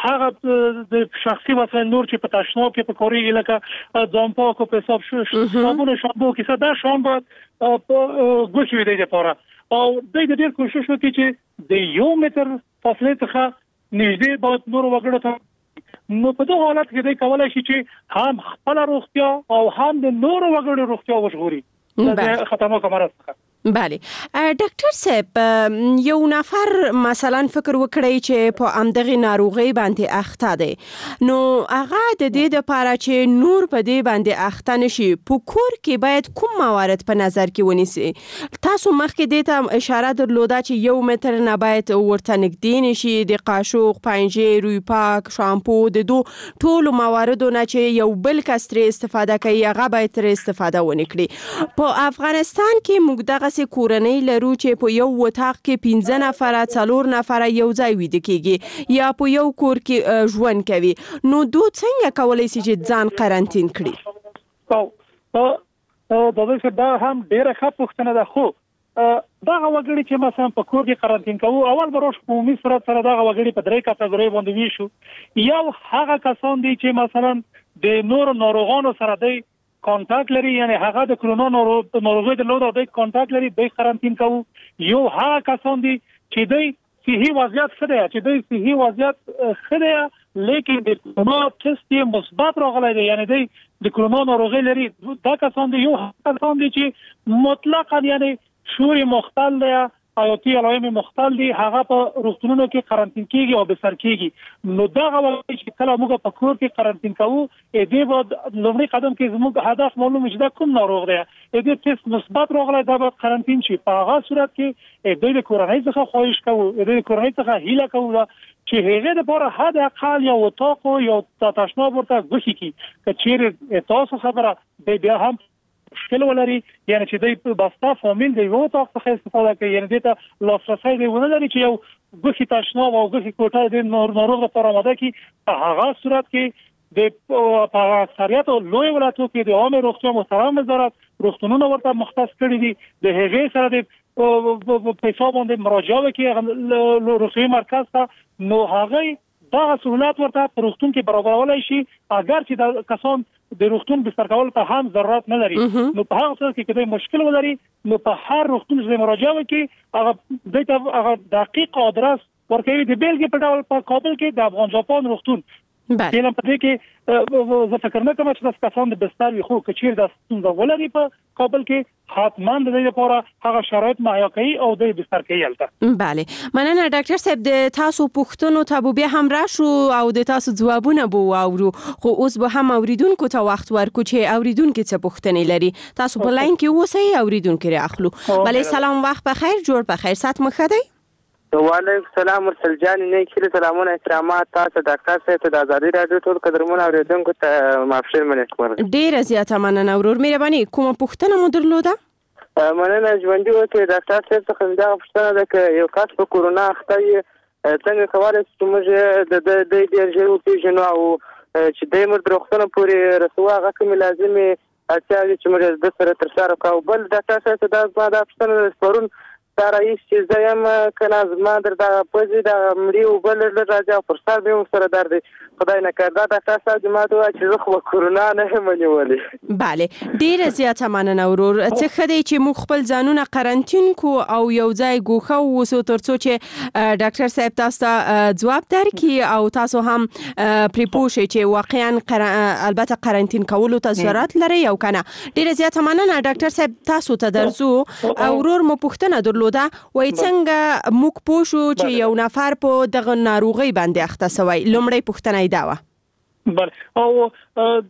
[SPEAKER 19] هغه د شخصي وسایل نور چې په تشناب کې په کوري لکه ځان پاک او پیساب شو صابون شامپو کې صدا شام بعد په ګوښي وي دی لپاره او د دې ډېر کوشش وکړي چې د یو متر فاصله څخه نږدې باید نور وګړو ته نو په دغه حالت کې دی کولای شي چې هم خپل روغتیا او هم د نور وګړو روغتیا وژغوري د خطرناک مرض څخه.
[SPEAKER 18] بله ډاکټر صاحب یو نفر مثلا فکر وکړي چې په امدغه ناروغي باندې اخته دي نو هغه د دې لپاره چې نور په دې باندې اخته نشي په کور کې باید کوم موارد په نظر کې ونیسي. تاسو مخکې دې ته اشاره درلوده چې یو متر نه باید ورته نږدې نشي د قاشوغ پنجې روی پاک شامپو د دو ټول مواردو نه چې یو بل کس تر استفاده کوي هغه باید تر استفاده ونه کړي. په افغانستان کې موږ دغه سي کورنۍ لرو چې په یو وطاق کې پنځه نفر څلور نفر یو ځای وید کېږي یا په یو کور کې ژوند کوي نو دوی څنګه کولای شي چې ځان قرنټین کړي؟
[SPEAKER 19] او او د دې دا هم ډیره ښه پوښتنه ده خو دا وګړي چې مثلا په کور کې قرنټین کوو اول بروش په عمومي صورت سره دا وګړي په درې کټګوري باندې ویشو یو هغه کسان دي چې مثلا د نور ناروغانو سره دی کانټاکټ لري یعنی هغه د کرونا ناروغي د لوړ د کانټاکټ لري د قرنټین کوو یو هغه کسان دي چې د صحي وضعیت ښه دی چې د صحي وضعیت ښه دی لیکن د کرونا ټیسټ یې مثبت راغلی دی یعنی د کرونا ناروغي لري دا کسان دي یو هغه کسان دي چې مطلقاً یعنی شوري مختل دی حیاتي علائم مختل دي هغه په روغتونونو کې قرنټین کیږي او بسر کیږي نو دا غوړي چې کله موږ په کور کې قرنټین کوو اې دې بعد لومړی قدم کې زموږ هدف معلوم شي دا کوم ناروغ دی اې دې ټیسټ مثبت راغلی دا به قرنټین شي په هغه صورت کې اې دې د کورنۍ څخه خواهش کوو اې دې کورنۍ څخه هیله کوو چې هغه د لپاره حد اقل یو وطاق یو تشناب ورته ګوښي کی چې چیرې تاسو خبره به بیا هم مشکل ولري یعنی چې د بستا فامیل د یو تاق څخه استفاده کوي یعنی د ته لاسرسي دی ونه لري چې یو ګوښي تشناب او ګوښي کوټه د ناروغ لپاره آماده کی په هغه صورت کې د په اکثریت لوی ولایتونو کې د عامه روغتیا محترم وزارت روغتونونو ورته مختص کړی دي د هغې سره د په حساب باندې مراجعه وکړي روغتي مرکز ته نو هغه دا سہولت ورته په روغتون کې برابرولای شي اگر چې د کسان د روغتون بستر کول ته هم ضرورت نه لري نو په هغه څه کې کله مشکل ولري نو په هر روغتون چې مراجعه وکړي هغه دغه هغه دقیق ادرس ورکوي د بیلګې په ډول په کابل کې د افغان جاپان روغتون بله په دې کې زه فکر نه کوم چې تاسو کسان د بستر وي خو کچیر د ستونزه ولري په کابل کې حتما د دې لپاره هغه شرایط مهیا کوي او د بستر کوي البته.
[SPEAKER 18] بله مننه ډاکټر صاحب د تاسو پوښتنو ته به هم راشو او د تاسو ځوابونه بو اورو خو اوس به هم اوریدونکو ته وخت ورکو چې اوریدونکو څه پوښتنې لري تاسو په لاین کې اوسئ اوریدونکو را اخلو. بله سلام وخت بخیر جوړ بخیر سات مخه دی
[SPEAKER 20] وعلیکم السلام مرسل جان نه کله سلامونه احترامات تاسو ډاکټر صاحب ته د ازادي رادیو ټول قدرمن اوریدونکو ته معافشر مننه کوم.
[SPEAKER 18] ډیر زیاته مننه ورور مهرباني کومه پوښتنه مو درلوده؟
[SPEAKER 20] مننه ژوندۍ وته ډاکټر صاحب څخه دا پوښتنه ده چې یو کس په کورونا اخته څنګه کولای شي موږ د د د ډیرجو پیژنو او چې د مر دروختنه پورې رسوا هغه کوم لازمي اړتیا چې موږ د سره تر سره کوو. بل ډاکټر صاحب دا دا پوښتنه سپارون دا رئیس چې زایم کنه زما در دا پوزي دا مړي وبل راځي پر سر به سره درد خدای نه کړه دا تاسو د ما دوه چې زه خو کورونا نه منولې.
[SPEAKER 18] bale ډیر زیاته مننه ورور څه خدای چې موږ خپل ځانونه قرنټین کو او یو ځای ګوخه وسو ترڅو چې ډاکټر صاحب تاسو ته جواب درکړي او تاسو هم پریپوش چې واقعا البته قرنټین کولو ته ضرورت لري او کنه. ډیر زیاته مننه ډاکټر صاحب تاسو ته درځو او ورور مو پوښتنه درلوده وای څنګه موږ پوښو چې یو نفر په دغه ناروغي باندې اخته شوی. لومړی پوښتنه یې دا و.
[SPEAKER 19] بل او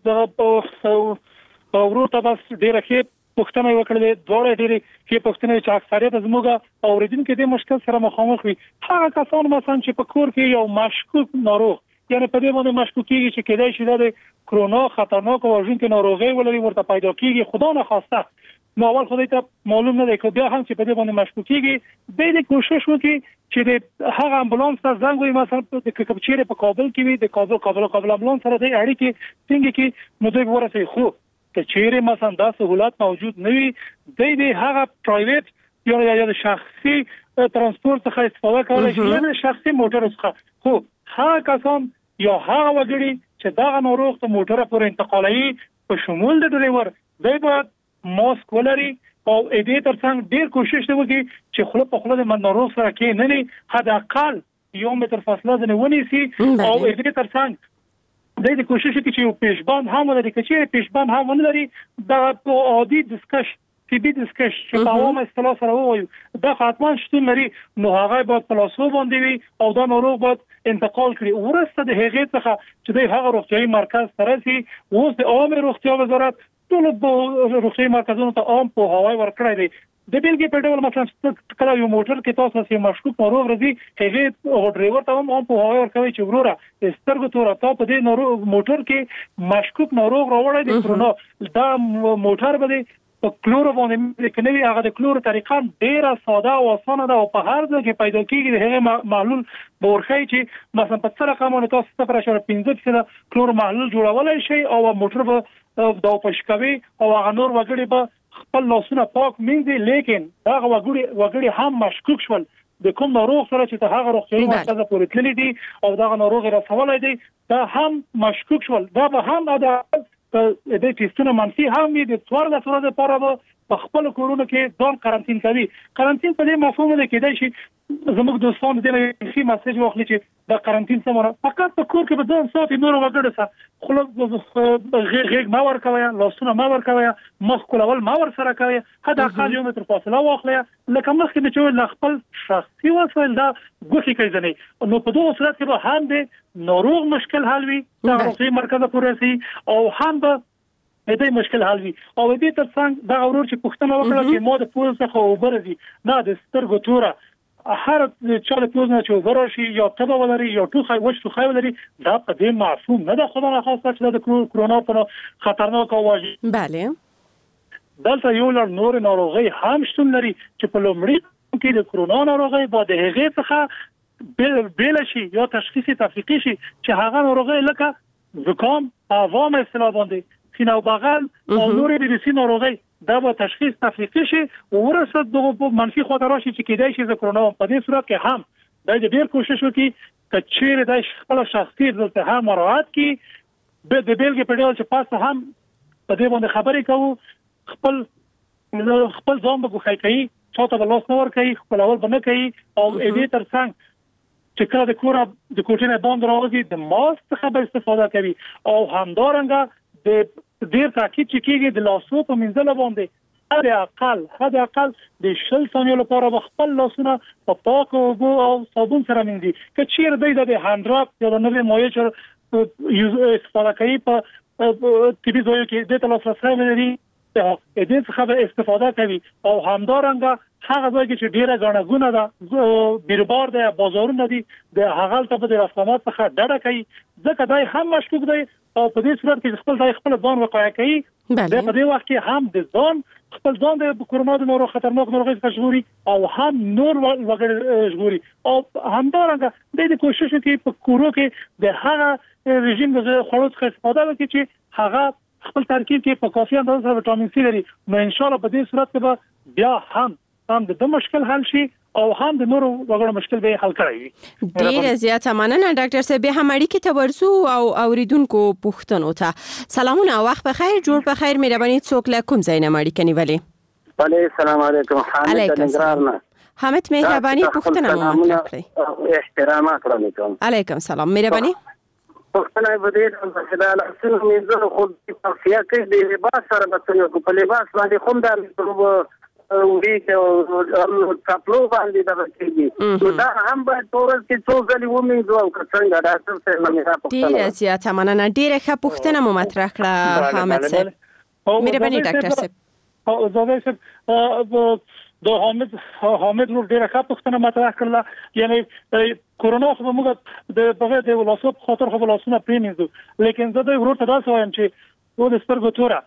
[SPEAKER 19] د ورور ته بس ډیره ښه پوښتنه وکړلې دوه ډیره ښه پوښتنه چې اکثریت زموږ اوریدونکو د مشکل سره مخامخ وي. هغه کسان مثلا چې په کور کې یو مشکوک ناروغ یعنی په دې باندې مشکوک کیږي چې کېدای شي د کرونا خطرناک او ژوندۍ ناروغي ولري ورته پیدا کیږي خدا نه خواسته نو اول خدای ته معلوم نه دی که بیا هم چې په دې باندې مشکوک کیږي به دې کوشش وکړي چې د هغه امبولانس ته زنګ وي مثلا د کپچېره په کابل کې وي د کابل کابل کابل امبولانس سره د اړیکې څنګه کې نو دوی ورسې خو کچېره مثلا دا سہولت موجود نه وي د دې هغه پرایویت یا یا د شخصي ترانسپورت څخه استفاده کولای شي یا شخصي موټر څخه خو هغه کسان یا هغه وګړي چې دا ناروغ ته موټر پورې انتقالوي په شمول د ډرایور دوی باید ماسک ولري او دې ترڅنګ ډیر کوشش وکړي چې خپل په خپل د ناروغ سره کې نه نه حد اقل یو متر فاصله ځنه ونیسي او دې ترڅنګ دې کوشش وکړي چې یو پیشبان هم ولري چې پیشبان هم ولري د عادي ډسکش تی بي ډسکش چې په عامه اصطلاح سره وایو دا خاطمان شته لري نو هغه باید پلاسو باندې وي او دا ناروغ باید انتقال کړي ورسته د هغې څخه چې د هغه روغتيایي مرکز سره سي اوس د عامه روغتیا وزارت ټول په روغتيایي مرکزونو ته عام په هواي ورکړی دی. د بیلګې په ډول مثلا کله یو موټر کې تاسو سي مشکوک ناروغ راځي هغه او ډرایور ته هم په هواي ورکوي چې وروره سترګو تور تا په دې ناروغ موټر کې مشکوک ناروغ راوړی دی کرونا دا موټر به په کلور باندې کې نوی هغه د کلور طریقه ډیره ساده او اسانه ده او په هر ځای کې پیدا کیږي هغه معلول بورخی چې مثلا په څه رقم تاسو صفر اشاریه پنځه فیصد کلور معلول جوړولای شي او موټر به دا پښکوي او هغه نور وګړي به خپل لاسونه پاک مینځي لیکن هغه وګړي وګړي هم مشکوک شول د کوم ناروغ سره چې ته هغه روغتيایي مرکز پورې تللی دي او دا ناروغ رسولای دي دا هم مشکوک شول دا به هم دا د دې ټیسټونو منفي هم دي د څوار د څوار لپاره په خپل کورونو کې ځان قرنټین کوي. قرنټین په دې مفهوم دی کې دی چې زموږ دوستان دې شي مسیج واخلي چې د قرنټین سمونه فقط په کور کې به ځان ساتي نور وګړي سره خلک غیږ ما ور کوي لاسونه ما ور کوي مخ کولول ما ور سره کوي حد اقل یو متر فاصله واخلي لکه مخکې چې ل خپل شخصي وسایل دا ګوښي کوي ځنه نو په دوه صورت کې به هم د ناروغ مشکل حل وي د روغتي مرکز پورې سي او هم به دې مشکل حل وي او دې ترڅنګ دا اورور چې پښتنه وکړه چې مو د پوز څخه وبرزي نه د سترګو توره هر چا له پوز نه چې وبرشي یا تبه ولري یا ټوخه وښ ټوخه ولري دا په دې معصوم نه ده خدای نه خاصه چې د کرونا په خطرناک او واجب
[SPEAKER 18] bale
[SPEAKER 19] دلته یو لړ نور ناروغي هم شتون لري چې په لومړي کې د کرونا ناروغي بعد هغه څخه بل شي یا تشخیص تفریقي شي چې هغه ناروغي لکه زکام عوام اصطلاح باندې سینه او بغل او نورې د سینې ناروغي دا به تشخیص تفریقي شي او ورسره د منفي خطر شي چې کېدای شي د کرونا په دې صورت کې هم د ډېر کوشش وکړي چې چیرې د خپل شخصي ضد هم مراعات کړي به د بیلګې په ډول چې پاسه هم په دې باندې خبرې کوو خپل خپل ځان به خوښي کوي چاته به لاس نه ور کوي خپل اول به نه کوي او دې ترڅنګ چې کله د کور د کوټې نه باندې راوځي د ماسک څخه به استفاده کوي او همدارنګه د ډیر تاکید چې کېږي د لاسو په منځله باندې حد اقل حد اقل د شل ثانیو لپاره خپل لاسونه په پاکو اوبو او صابون سره مینځي که چیرې دوی د هاند راپ یا د نوې مایع استفاده کوي په طبي ځایو کې د لاسرسي لري دې څخه به استفاده کوي او همدارنګه هغه ځای چې ډیره غاڼګونه ده بیربار ده بازارونه دي د هغه ته به د رسامات څخه ډډه کوي ځکه دای هم مشکوک دی او په دې صورت کې خپل ځای خپل ځان وقایع کوي د په دې وخت کې هم د ځان خپل ځان د کورونا د نورو خطرناک ناروغۍ څخه ژغوري او هم نور وګړي ژغوري او همدارنګه د کوشش کوي په کورو کې د هغه رژیم د خوړو څخه استفاده وکړي چې هغه خپل ترکیب کې په کافي اندازه وټامین سي لري نو ان شاء الله په دې صورت کې به بیا هم هم د مشکل حل شي او هم د نورو وګړو مشکل به حل کړي
[SPEAKER 18] ډیر زیات مننه ډاکټر صاحب به هم اړیکې ته ورسو او اوریدونکو پوښتنو ته سلامونه وخت بخیر جوړ بخیر مهرباني څوک له کوم ځای نه اړیکې نیولې
[SPEAKER 21] وعلیکم السلام علیکم حامد نگران
[SPEAKER 18] حامد مهرباني پوښتنه مو مطرح کړئ
[SPEAKER 21] احترامات علیکم
[SPEAKER 18] علیکم السلام مهرباني
[SPEAKER 21] پښتنه په دې ډول چې د لاسونو مینځلو خو توصیه کوي د لباس سره به په لباس باندې کوم د وی چې تاسو باندې دا کېږي نو دا هم باید ټول کې څو ځلې ومنځو او څنګه ډاکټر صاحب نه را پوښتنه
[SPEAKER 18] ډیره زیاته مننه ډیره ښه پوښتنه مو مطرح کړه حامد صاحب مهرباني ډاکټر صاحب
[SPEAKER 19] او زه صاحب د حامد حامد ور ډیره ښه پوښتنه مطرح کړله یعنی کورونا خو موږ د بغیر د ولاسو خاطر خو ولاسونه پریمینځو لیکن زه د ورته دا وایم چې و د سترګو توره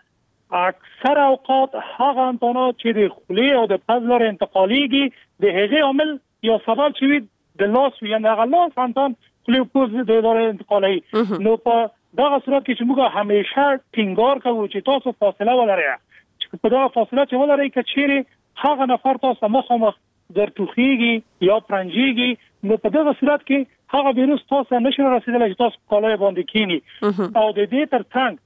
[SPEAKER 19] اکثر اوقات هغه انتونات چې د خلی او د پزلار انتقالیږي د هغه عامل یا سبب چې د لاس یا د غلاس انتون خلی پوز د اداره انتقالي نو په دغه صورت کې چې موږ همیشه ټینګار کوو چې تاسو فاصله ولرئ چې په دغه فاصله چې ولرئ کچېره هغه نفر تاسو مخامخ در توخیږي یا پرنجيږي نو په دغه صورت کې هغه ویروس تاسو نشي رسیدلی چې تاسو کالای باندې کینی او د دې ترڅنګ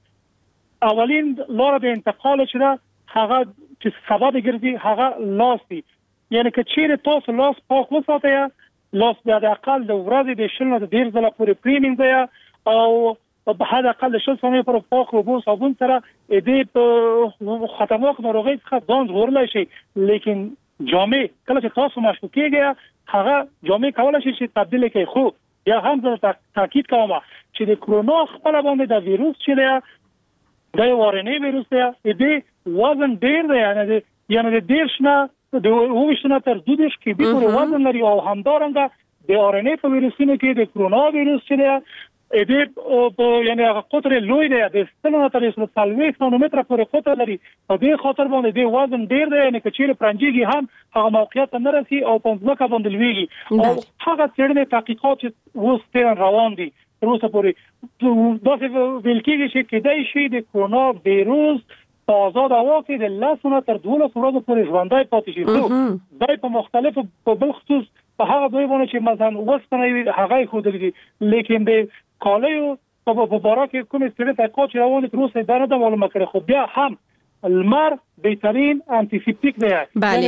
[SPEAKER 19] اولین لار د انتقال چې دا هغه چې سبب ګرځي هغه لاس دی یعنی که چیرې تاسو لاس پاک وساتئ لاس بیا د اقل د ورځې د شل نه د ډیر ځله پورې پریمینځئ او په هغه اقل شل ثانیې پر پاک اوبو صابون سره دې په خطرناک ناروغۍ څخه ځان ژغورلی شي لیکن جامې کله چې تاسو مشکوک کېږئ هغه جامې کولی شي چې تبدیل کړئ خو یا هم زه تاکید کوم چې د کرونا خپل باندې د ویروس چې دی دا یو ارنې ویروس دی د وزن ډیر دی یعنی یعنی د دیش نه د وښنه تر دوه کې به پورې وزن لري او همدارنګه د ارنې په ویروسونو کې د کرونا ویروس چې دی د یعنی هغه قطر لوی دی د ستنه تر څو څلوېښت نانومتره پورې قطر لري په دې خاطر باندې د وزن ډیر دی یعنی کچېره پرنجيږي هم هغه موقعیت نه رسي او په ځمکه باندې لويږي او هغه څېړنې تحقیقات وسته روان دي روسه پورې داسې ویل کېږي چې کېدای شي د کرونا ویروس په آزاد هوا کې د لسونه تر دولس ورځې پورې ژوندی پاتې شي دا په مختلفو په بل خصوص په هغه دوی باندې چې مثلا وسپنه هغه ښودل دي لیکن د کالیو په باره کې کوم څه تحقیقات چې روان دي روسه دا نه معلومه کړي خو بیا هم المر بهترین انتیسپټیک دی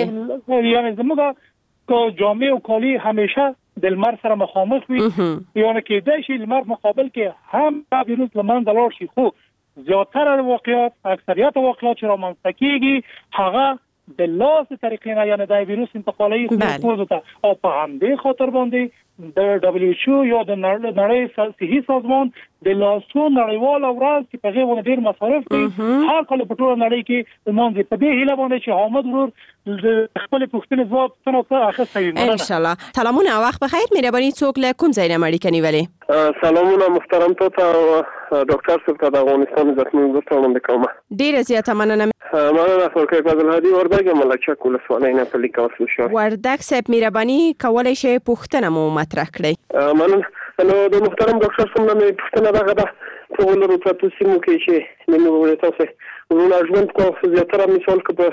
[SPEAKER 19] یعنی زموږ کو جامع او کالی همیشه د لمر سره مخامخ وي یعنی کې د شي لمر مقابل کې هم ویروس لمن دلار شي خو زیاتره واقعیت اکثریت واقعیت چې رامنځته کیږي هغه د لاس طریقې نه یعنی د ویروس انتقالي خپل ته او په همدې خاطر باندې د دبليو ایچ او یا د نړۍ صحي سازمان د لاسو نړیوال ورځ چې په غوښنه ډیر مصارف دي هر کله په ټول نړۍ کې مونږ په دې هیله باندې چې حامد ورور خپل پوښتنې ځواب څنګه اخیستي
[SPEAKER 18] ان شاء الله سلامونه وخت بخیر مهرباني څوک له کوم ځای نه مړی کني ولی
[SPEAKER 21] سلامونه محترم ته ډاکټر صاحب ته د افغانستان زخمي ورته وړاندې کوم
[SPEAKER 18] ډیر زیاته مننه
[SPEAKER 21] مننه فوقي فضل هادي وردګ ملک کول سوالای نه په لیکو شو
[SPEAKER 18] وردګ صاحب مهرباني کولای شي پوښتنه مو مطرح کړئ
[SPEAKER 21] مننه نو د محترم ډاکټر صاحب نه پوښتنه راغله په ولرو تاسو سیمو کې چې نو ورته تاسو ورونه ژوند کوو زیاتره مثال کې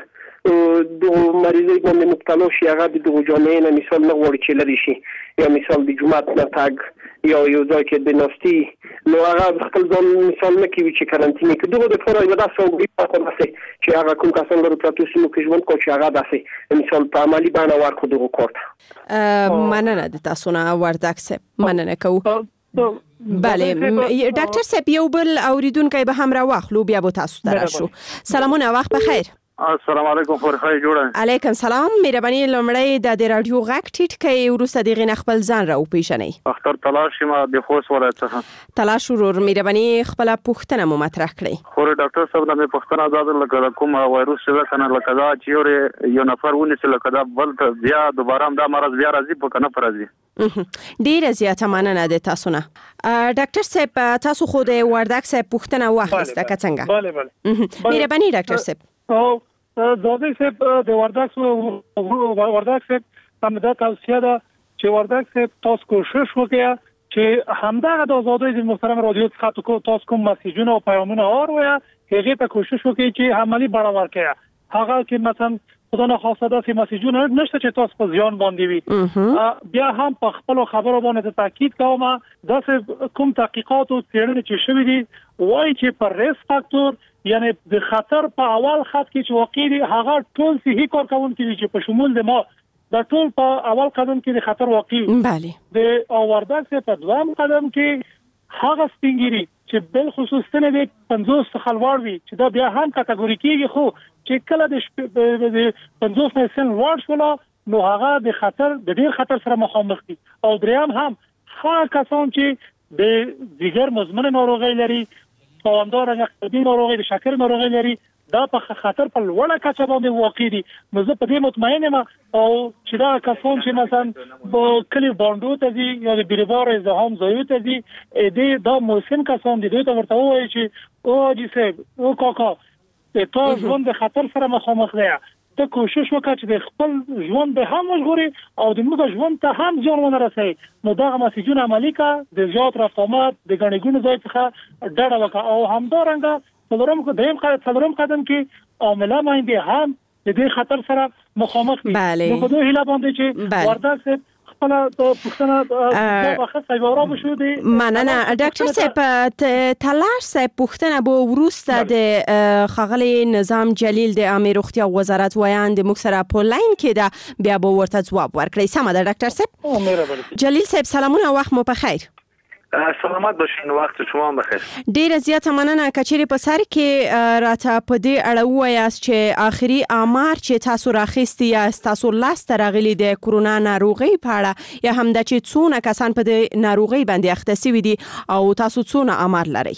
[SPEAKER 21] د مریضۍ باندې مبتلا شي هغه د جامعې نه مثال نه غوړي چې لري شي یا مثال د جمعات نه تاګ یا یو ځای کې د نوستي نو هغه خپل ځان مثال نه کوي چې کارانتینې کې دغه د فورا یو داسې وګړي په تاسو چې هغه کوم کسان له تاسو سیمو کې ژوند کوي چې هغه داسې مثال په عملی باندې ورکو دغه کوړه
[SPEAKER 18] مننه د تاسو نه وردګ صاحب مننه کوو بله ډاکټر صاحب یو بل اوریدونکو به هم را واخلو بیا به تاسو ته راشو سلامونه وخت بخیر
[SPEAKER 3] السلام علیکم خورخای جوړه
[SPEAKER 18] علیکم سلام مهرباني لمړی د رادیو غاک ټیټ کوي ورسته دغه خپل ځان را وپیژنئ
[SPEAKER 3] اختر تلاش ما د خوښ ولایت
[SPEAKER 18] تلاش ورور مهرباني خپل پوښتنه مو مطرح کړئ
[SPEAKER 3] خو ډاکټر صاحب د پوښتنه زاد لکه کوم وایروس چې کنه لکه دا چې یو نفر ونی چې لکه دا بل بیا دوباره دا مرض بیا راځي په کنه راځي
[SPEAKER 18] ډیر زیاته مننه د تاسو نه ډاکټر صاحب تاسو خو د وردک صاحب پوښتنه واخیسته که څنګه
[SPEAKER 19] bale bale
[SPEAKER 18] مهرباني ډاکټر صاحب
[SPEAKER 19] او زادی صاحب د وردک وردک صاحب هم دا توصیه ده چې وردک صاحب تاسو کوشش وکړئ چې همدغه د زادی د محترم رادیو څخه کو تاسو کوم مسیجونه او پیغامونه اوروي هغه ته کوشش وکړئ چې عملی بڑا ورکړي هغه کې مثلا خدا نه خواسته داسې مسیجونه نشته چې تاسو په ځان باندې وي بیا هم په خپل خبرو باندې تاکید کوم داسې کوم تحقیقات او څېړنې چې شوې دي وایي چې پر ریسک فاکتور یعنی د خطر په اول خط کې چې واقع دي هغه ټول صحیح کار کوونکي دي چې په شمول د ما د ټول په اول قدم کې د خطر واقع
[SPEAKER 18] بله
[SPEAKER 19] د اوردک په دوام قدم کې هغه سپینګری چې بل خصوص ته د پنځوس څخه لوړ وي چې دا بیا هم کټګوري کېږي خو چې کله د پنځوس نه سن لوړ شول نو هغه د خطر د ډیر خطر سره مخامخ دي او دریم هم هغه کسان چې د دیګر مزمن ناروغي لري او همدارنګه قلبي ناروغي د شکر ناروغي لري دا په خطر په لوړه کچه باندې واقع دي نو زه په دې مطمئن یم او چې دا کسان چې مثلا په کلی باندې ته دي یا د بیروار زهم زوی ته دي دې دا موسم کسان دي دوی ته ورته وایي چې او جی صاحب او کاکا ته ژوند د خطر سره مخامخ دی ته کوشش وکړه چې د خپل ژوند به هم وژغوري او د موږ ژوند ته هم ځان ونه رسي نو دا مسیجونه عملی کا د زیات رقمات د غنیګونو ځای څخه ډډه وکړه او همدارنګه څلورم کو دیم قدم څلورم قدم کې عامله مایندې هم د دې خطر سره مخامخ دي نو په دوه هیله باندې چې وردک خپل پښتنه د وخت سیواره بشو دي
[SPEAKER 18] مننه ډاکټر صاحب تلاش صاحب پښتنه بو ورسته د خغلی نظام جلیل د امیر روغتیا وزارت ویان د مکسره په لاین کې دا بیا به ورته جواب ورکړي سم ده ډاکټر صاحب جلیل صاحب سلامونه وخت مو په خیر
[SPEAKER 3] سلامت باشین وخت شما هم بخیر
[SPEAKER 18] ډیر زیاته مننه کچېری په سر کې راته په دې اړه وایاست چې آخري امر چې تاسو راخېستي یا تاسو لاس ترغلي د کورونا ناروغي په اړه یا هم د چې څونه کسان په دې ناروغي باندې اخته شوي دي او تاسو څونه امر لري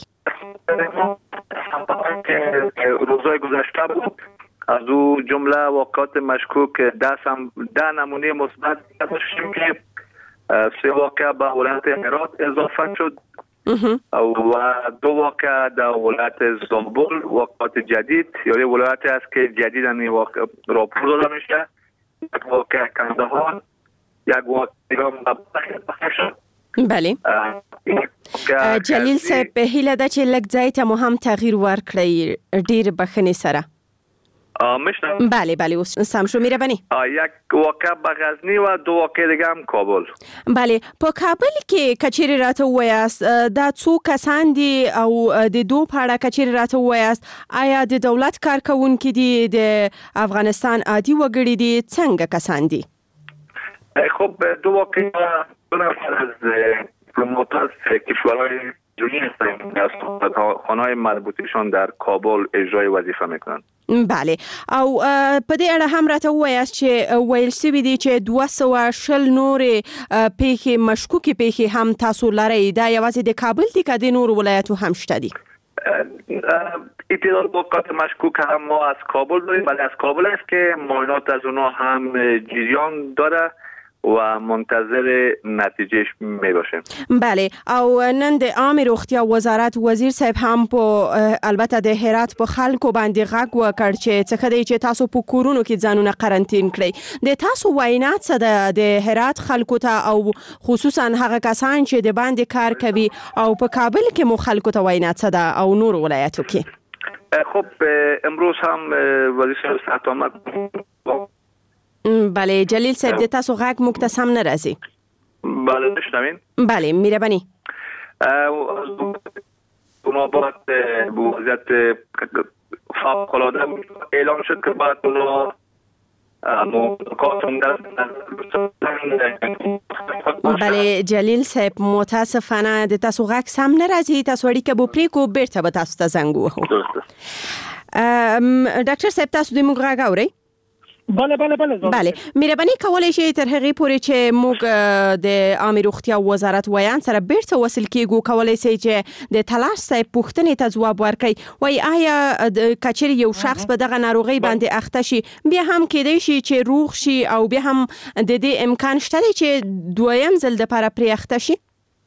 [SPEAKER 3] روزهای گذشته بود از او جمله واقعات مشکوک ده نمونه مثبت داشتیم که سه واقع به ولایت هرات اضافه شد او دو واقع در ولایت زنبول واقعات جدید یا ولایتی است که جدیداً واقع راپور داده میشه یک واقع کندهار یک واقع بخش
[SPEAKER 18] بله جلیل صاحب په هیله ده چې لږ ځای ته مو هم تغییر ورکړئ ډیر بخښنې سره
[SPEAKER 3] مشتم
[SPEAKER 18] بله بله اوس سم شو مهرباني
[SPEAKER 3] یک واقع به غزنی و دو واقع دیگه هم کابل
[SPEAKER 18] بله په کابل کې کچېری راته وایاست دا څو کسان دي او د دو پاړه کچېری راته وایاست آیا د دولت کارکونکو دي د افغانستان عادي وګړي دي څنګه کسان دي
[SPEAKER 3] خب دو واقع دو نفر از دیپلمات‌های کشورهای جنوبی هستند از خانه‌های مربوطه‌شان در کابل اجرای وظیفه میکنند
[SPEAKER 18] بله او په دې اړه هم راته وایاست چې ویل شوي دي چې دوه سوه شل نورې پیښې مشکوکې پیښې هم تاسو لرئ دا یوازې د کابل دي که د نورو ولایتو هم شته دي
[SPEAKER 3] اطلاعات واقعات مشکوک هم ما از کابل داریم ولی از کابل است که معاینات از اونها هم جریان داره و منتظر نتیجهش می باشیم
[SPEAKER 18] بله او نن د عامه روغتیا وزارت وزیر صاحب هم په البته د هرات په خلکو باندې غږ وکړ چې څه کدی چې تاسو په کورونو کې ځانونه قرنټین کړئ د تاسو وینا څه ده د هرات خلکو ته او خصوصا هغه کسان چې د باندې کار کوي او په کابل کې مو خلکو ته وینا څه ده او نور ولایتو کې
[SPEAKER 3] خب امروز هم وزیر صحت صحت آمد
[SPEAKER 18] بله جلیل صاحب د تاسو غږ موږ ته سم نه راځي
[SPEAKER 3] بله میشنوین
[SPEAKER 18] بله مهرباني
[SPEAKER 3] اونا باید به وضعیت فوق‌العاده اعلام شد که باید اونا
[SPEAKER 18] بله جلیل صاحب متاسفانه د تاسو غږ سم نه راځي تاسو اړیکه به پرې کو بیرته به تاسو ته زنګ ووهو ډاکټر صاحب تاسو د موږ غږ اورئ؟
[SPEAKER 19] بله بله بله
[SPEAKER 18] بله مهرباني کولی شئ تر هغې پورې چې موږ د عامه روغتیا وزارت ویان سره بیرته وصل کیږو کولی شئ چې د تلاش صاحب پوښتنې ته ځواب ورکړئ وایي آیا که چیرې یو شخص په دغه ناروغۍ باندې اخته شي بیا هم کیدای شي چې روغ شي او بیا هم د دې امکان شته دی چې دویم ځل دپاره پرې اخته شي؟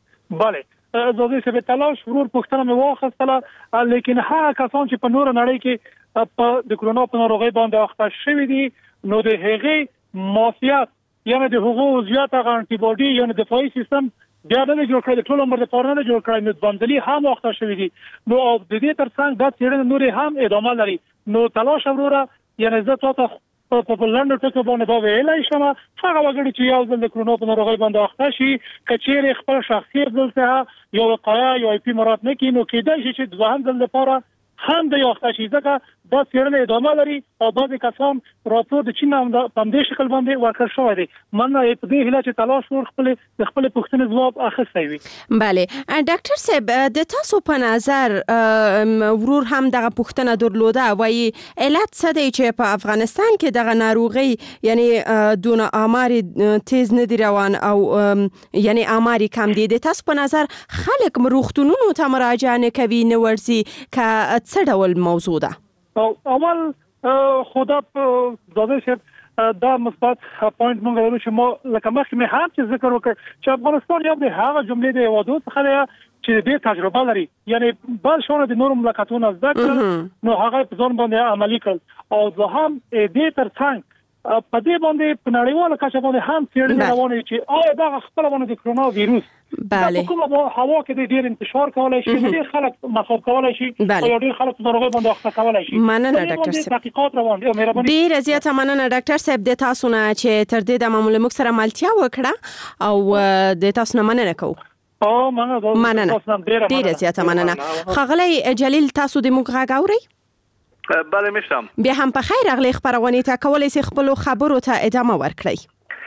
[SPEAKER 19] بله زه چې به تلاش ورور پوښتنه مې واخیستله لیکن هغه کسان چې په نوره نړۍ کې په د کرونا په ناروغۍ باندې اخته شوي دي نو د هغې معافیت یعنی د هغو زیات هغه انټي باډي یعنی دفاعي سیستم بیا نه جوړ کړی د ټول عمر لپاره نه جوړ کړی نو باندې هم اخته شوي دي نو د دې ترڅنګ دا څېړنه نورې هم ادامه لري نو تلاش وروره یعنی زه تاسو په بلند ټکو باندې دا ویلای شم هغه وګړي چې یو ځل د کرونا په ناروغۍ باندې اخته شي که چیرې خپل شخصي ځل یو وقایه یا پی مراد نه کینو کېدای شي چې دوهم ځل لپاره هم د یو اخته شي ځکه دا څېړنه ادامه لري او بعضې کسان راپور د چین په همدې شکل باندې ورکړل شوی دی مننه په دې هیله چې تلاش ور خپل د خپلې پوښتنې ځواب اخیستی وي.
[SPEAKER 18] بله ډاکټر صاحب د تاسو په نظر ورور هم دغه پوښتنه درلوده وایي علت څه دی چې په افغانستان کې دغه ناروغي یعنی دونه آمار تیز نه دی روان او یعنی آمار کم دی د تاسو په نظر خلک روغتونونو ته مراجعه نه کوي نه ورځي که څه ډول موضوع ده؟
[SPEAKER 19] اول خدا زاده شد دا مثبت پوینټ مونږ لرو چې مو لکه مخکې مې هم چې ذکر وکړ چې افغانستان یو د هغه جملې د هیوادو څخه دی چې دې تجربه لري یعنی بل شونه د نورو مملکتونو زده کړل نو هغه په ځان باندې عملي کړل او دوهم دې ترڅنګ په دې باندې په نړیواله کچه باندې هم څېړنې روانې چې آیا دا خپل باندې د کرونا ویروس
[SPEAKER 18] بله
[SPEAKER 19] کومه هوا کې ډېر انتشار کولای شي ډېر خلک مصاب کولای شي او ډېر خلک ناروغي باندې اخته کولای شي.
[SPEAKER 18] مننه ډاکټر صاحب
[SPEAKER 19] تحقیقات روان دي مهرباني
[SPEAKER 18] ډېر زیاته مننه ډاکټر صاحب د تاسو نه چې تر دې د معمول موږ سره ملتیا وکړه او د تاسو نه مننه کوو.
[SPEAKER 19] او مننه
[SPEAKER 18] مننه ډېر زیاته مننه. ښاغلی جلیل تاسو د موږ غږ اورئ؟
[SPEAKER 3] بله میشم.
[SPEAKER 18] بیا هم په خیر راغلی خبرونه ته کولی شئ خپل خبرو ته ادامه ورکړئ.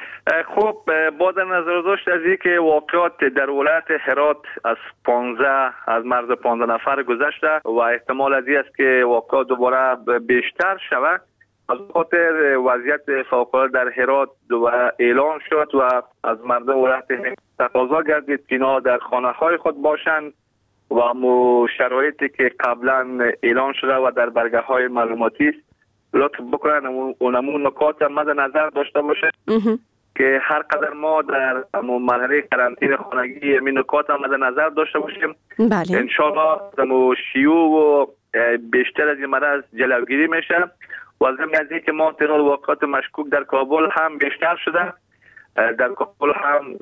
[SPEAKER 3] خب با در نظر داشت از اینکه واقعات در ولایت هرات از پانزده از مرز پانزده نفر گذشته و احتمال از این است که واقعات دوباره بیشتر شود از خاطر وضعیت فوق‌العاده در هرات و اعلان شد و از مردم ولایت تقاضا گردید که اینا در خانه‌های خود باشند و مو شرایطی که قبلا اعلان شده و در برگه‌های معلوماتی است لطف بکنن اونمون نکات مد نظر داشته باشه که هر قدر ما در مرحله قرنطینه خانگی این نکات هم مد نظر داشته باشیم
[SPEAKER 18] بله
[SPEAKER 3] ان شاء الله دمو شیوع و بیشتر از این مرض جلوگیری میشه و ضمن از اینکه ما تعداد واقعات مشکوک در کابل هم بیشتر شده در کابل هم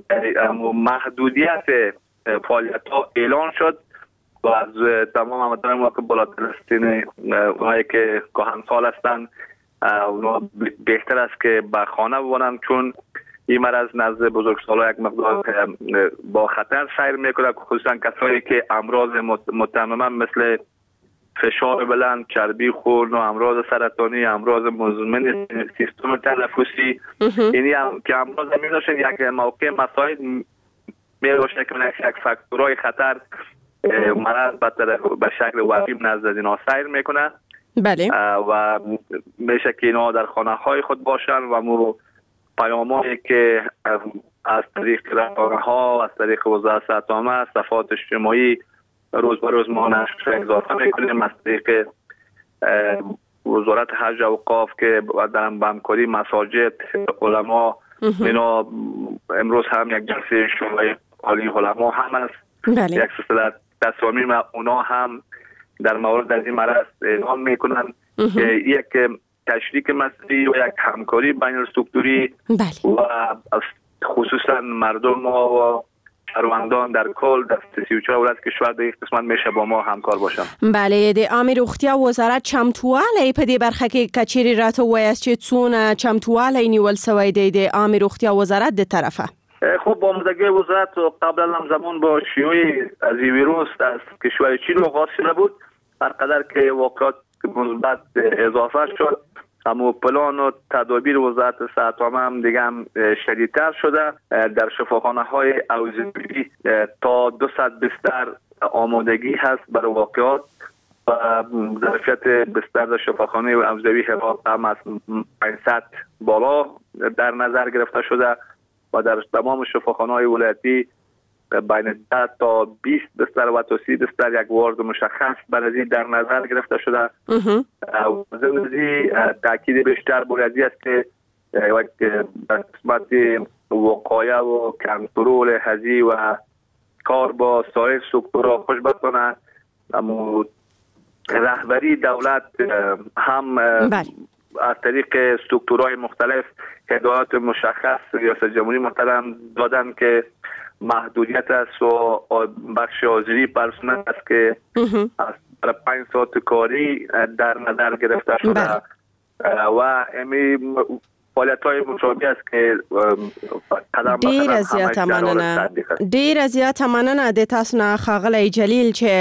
[SPEAKER 3] محدودیت فعالیت ها اعلان شد و از تمام مدارم واقع بالاتر سن اونایی که کهنسال هستند اونا بهتر است که به خانه بمانند چون این مرض نزد بزرگسالان یک مقدار با خطر سیر میکنه خصوصا کسایی که امراض متمما مثل فشار بلند، چربی خون و امراض سرطانی، امراض مزمن سیستم تنفسی اینی هم که امراض می داشتن یک موقع مسائل می داشتن که یک فاکتورهای خطر مرض به شکل وخیم نزد اینا سیر میکنه
[SPEAKER 18] بله
[SPEAKER 3] و میشه که اینا در خانه های خود باشن و مو پیامایی که از طریق رسانه ها از طریق وزارت صحت عامه صفحات اجتماعی روز به روز ما نشر اضافه میکنیم از طریق وزارت حج و اوقاف که در همکاری مساجد علما اینا امروز هم یک جلسه شورای عالی علما هم است
[SPEAKER 18] بله.
[SPEAKER 3] یک سلسله تصامیم اونا هم در مورد از این مرض اعلام میکنن که یک تشریک مسئولی و یک همکاری بین السکتوری
[SPEAKER 18] بله.
[SPEAKER 3] و خصوصا مردم ما و شهروندان در کل در سی و چهار ولایت کشور در این قسمت میشه با ما همکار باشن.
[SPEAKER 18] بله د عامه روغتیا وزارت چمتوالی په دې برخه کې کچېری راته وایي چې څونه چمتوالی نیول سوی دی د عامه روغتیا وزارت د طرفه.
[SPEAKER 3] خب با آمادگی وزارت قبلا هم زمان با شیوع از این ویروس از کشور چین آغاز شده بود هر قدر که واقعات مثبت اضافه شد اما پلان و تدابیر وزارت صحت عامه هم دیگه هم شدیدتر شده در شفاخانه های اوزیدی تا دویست بستر آمادگی هست برای واقعات و ظرفیت بستر شفاخانه و عمزوی هرات هم از پانصد بالا در نظر گرفته شده و در تمام شفاخانه‌های ولایتی بین ده تا بیست بستر و تا سی بستر یک وارد مشخص برای در نظر گرفته شده. ضمن تاکید بیشتر باید است که یک قسمت وقایه و کنترل هزی و کار با سایر سکتورها خوشبختانه اما رهبری دولت هم بل. از طریق سکتورهای مختلف هدایات مشخص ریاست جمهوری محترم دادن که محدودیت است و بخش حاضری پرسنل است که از پنج ساعت کاری در نظر گرفته شده و امی فعالیت‌های مشابه است که قدم
[SPEAKER 18] ډیر زیاته مننه ډیر زیاته مننه د تاسو نه ښاغلی جلیل چې